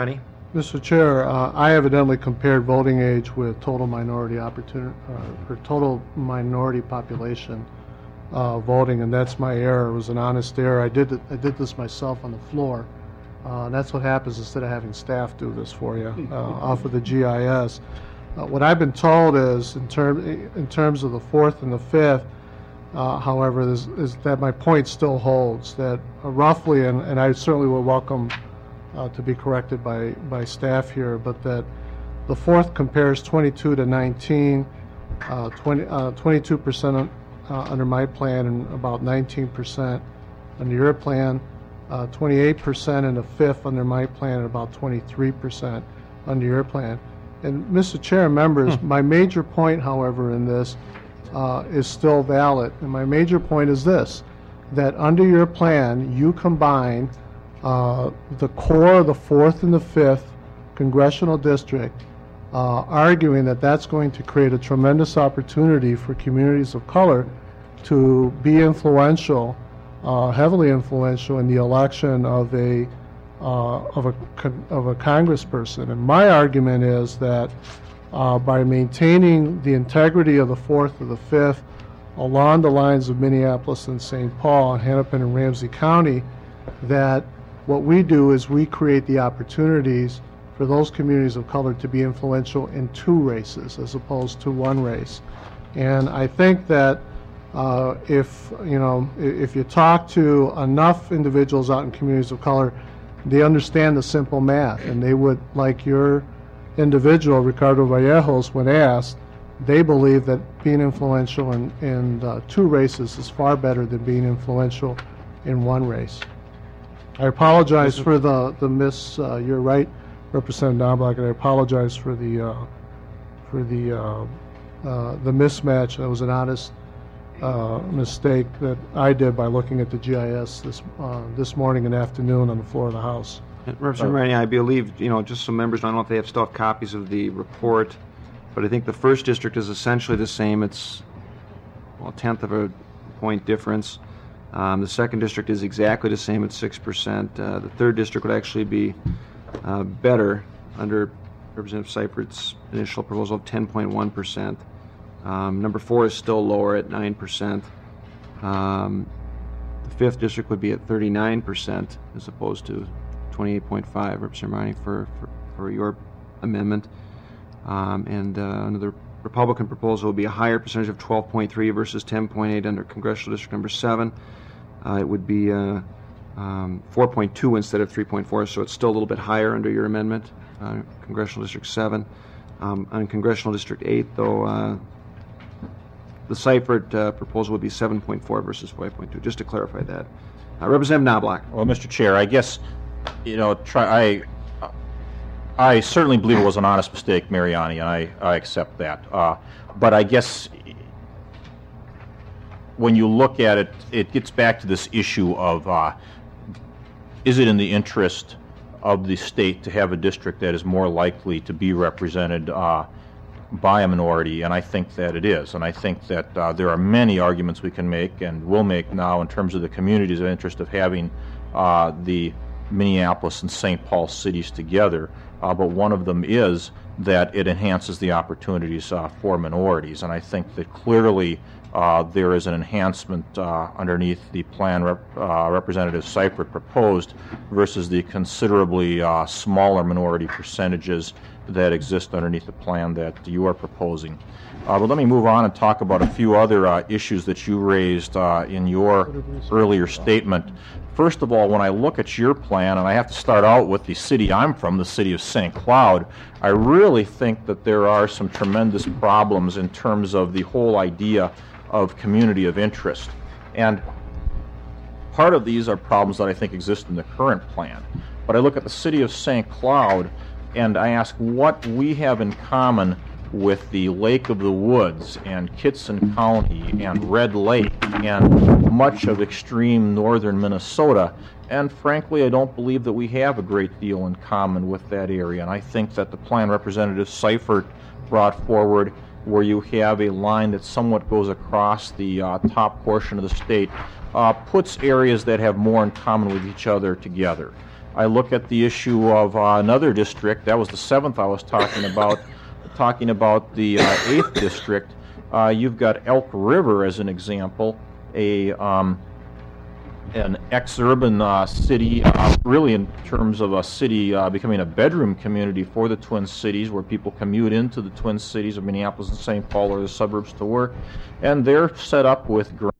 Mister Chair, uh, I evidently compared voting age with total minority opportunity, uh, or total minority population uh, voting, and that's my error. It was an honest error. I did it, I did this myself on the floor. Uh, and that's what happens instead of having staff do this for you uh, off of the G I S. Uh, what I've been told is, in, term, in terms of the fourth and the fifth, uh, however, is, is that my point still holds, that uh, roughly, and, and I certainly will welcome uh, to be corrected by, by staff here, but that the fourth compares twenty-two to nineteen, uh, twenty, uh, twenty-two percent uh, under my plan and about nineteen percent under your plan. Uh, twenty-eight percent in the fifth under my plan and about twenty-three percent under your plan. And Mister Chair and members, hmm. my major point, however, in this uh, is still valid. And my major point is this, that under your plan, you combine uh, the core of the fourth and the fifth congressional district, uh, arguing that that's going to create a tremendous opportunity for communities of color to be influential, Uh, heavily influential in the election of a uh, of a of a congressperson. And my argument is that uh, by maintaining the integrity of the fourth or the fifth along the lines of Minneapolis and Saint Paul, Hennepin and Ramsey County, that what we do is we create the opportunities for those communities of color to be influential in two races as opposed to one race. And I think that Uh, if you know, if you talk to enough individuals out in communities of color, they understand the simple math, and they would, like your individual, Ricardo Vallejos, when asked, they believe that being influential in, in uh, two races is far better than being influential in one race. I apologize for the the miss. Uh, you're right, Representative Knobloch, and I apologize for the uh, for the uh, uh, the mismatch. That was an honest Uh, mistake that I did by looking at the G I S this uh, this morning and afternoon on the floor of the House. Representative Mariani, I believe, you know, just some members, I don't know if they have still have copies of the report, but I think the first district is essentially the same. It's, well, a tenth of a point difference. Um, the second district is exactly the same at six percent. Uh, the third district would actually be uh, better under Representative Seifert's initial proposal of ten point one percent. Um, number four is still lower at nine percent. Um, the fifth district would be at thirty-nine percent as opposed to twenty-eight point five, Representative Marani, for, for, for your amendment. Um, and uh, under the Republican proposal would be a higher percentage of twelve point three versus ten point eight under Congressional District number seven. Uh, it would be uh, um, four point two instead of three point four, so it's still a little bit higher under your amendment, uh, Congressional District seven. Um, on Congressional District eight, though, uh, the Seifert uh, proposal would be seven point four versus five point two, just to clarify that. Uh, Representative Knobloch. Well, Mister Chair, I guess, you know, try, I I certainly believe it was an honest mistake, Mariani, and I, I accept that. Uh, but I guess when you look at it, it gets back to this issue of uh, is it in the interest of the state to have a district that is more likely to be represented uh, by a minority, and I think that it is. And I think that uh, there are many arguments we can make and will make now in terms of the communities of interest of having uh, the Minneapolis and Saint Paul cities together, uh, but one of them is that it enhances the opportunities uh, for minorities. And I think that clearly uh, there is an enhancement uh, underneath the plan rep, uh, Representative Seifert proposed versus the considerably uh, smaller minority percentages that exist underneath the plan that you are proposing. Uh, but let me move on and talk about a few other uh, issues that you raised uh, in your earlier statement. First of all, when I look at your plan, and I have to start out with the city I'm from, the city of Saint Cloud, I really think that there are some tremendous problems in terms of the whole idea of community of interest. And part of these are problems that I think exist in the current plan. But I look at the city of Saint Cloud and I ask what we have in common with the Lake of the Woods and Kitson County and Red Lake and much of extreme northern Minnesota. And frankly, I don't believe that we have a great deal in common with that area. And I think that the plan Representative Seifert brought forward, where you have a line that somewhat goes across the uh, top portion of the state, uh, puts areas that have more in common with each other together. I look at the issue of uh, another district, that was the seventh I was talking about, talking about the uh, eighth district. Uh, you've got Elk River as an example, a um, an ex-urban uh, city, uh, really in terms of a city uh, becoming a bedroom community for the Twin Cities, where people commute into the Twin Cities of Minneapolis and Saint Paul or the suburbs to work, and they're set up with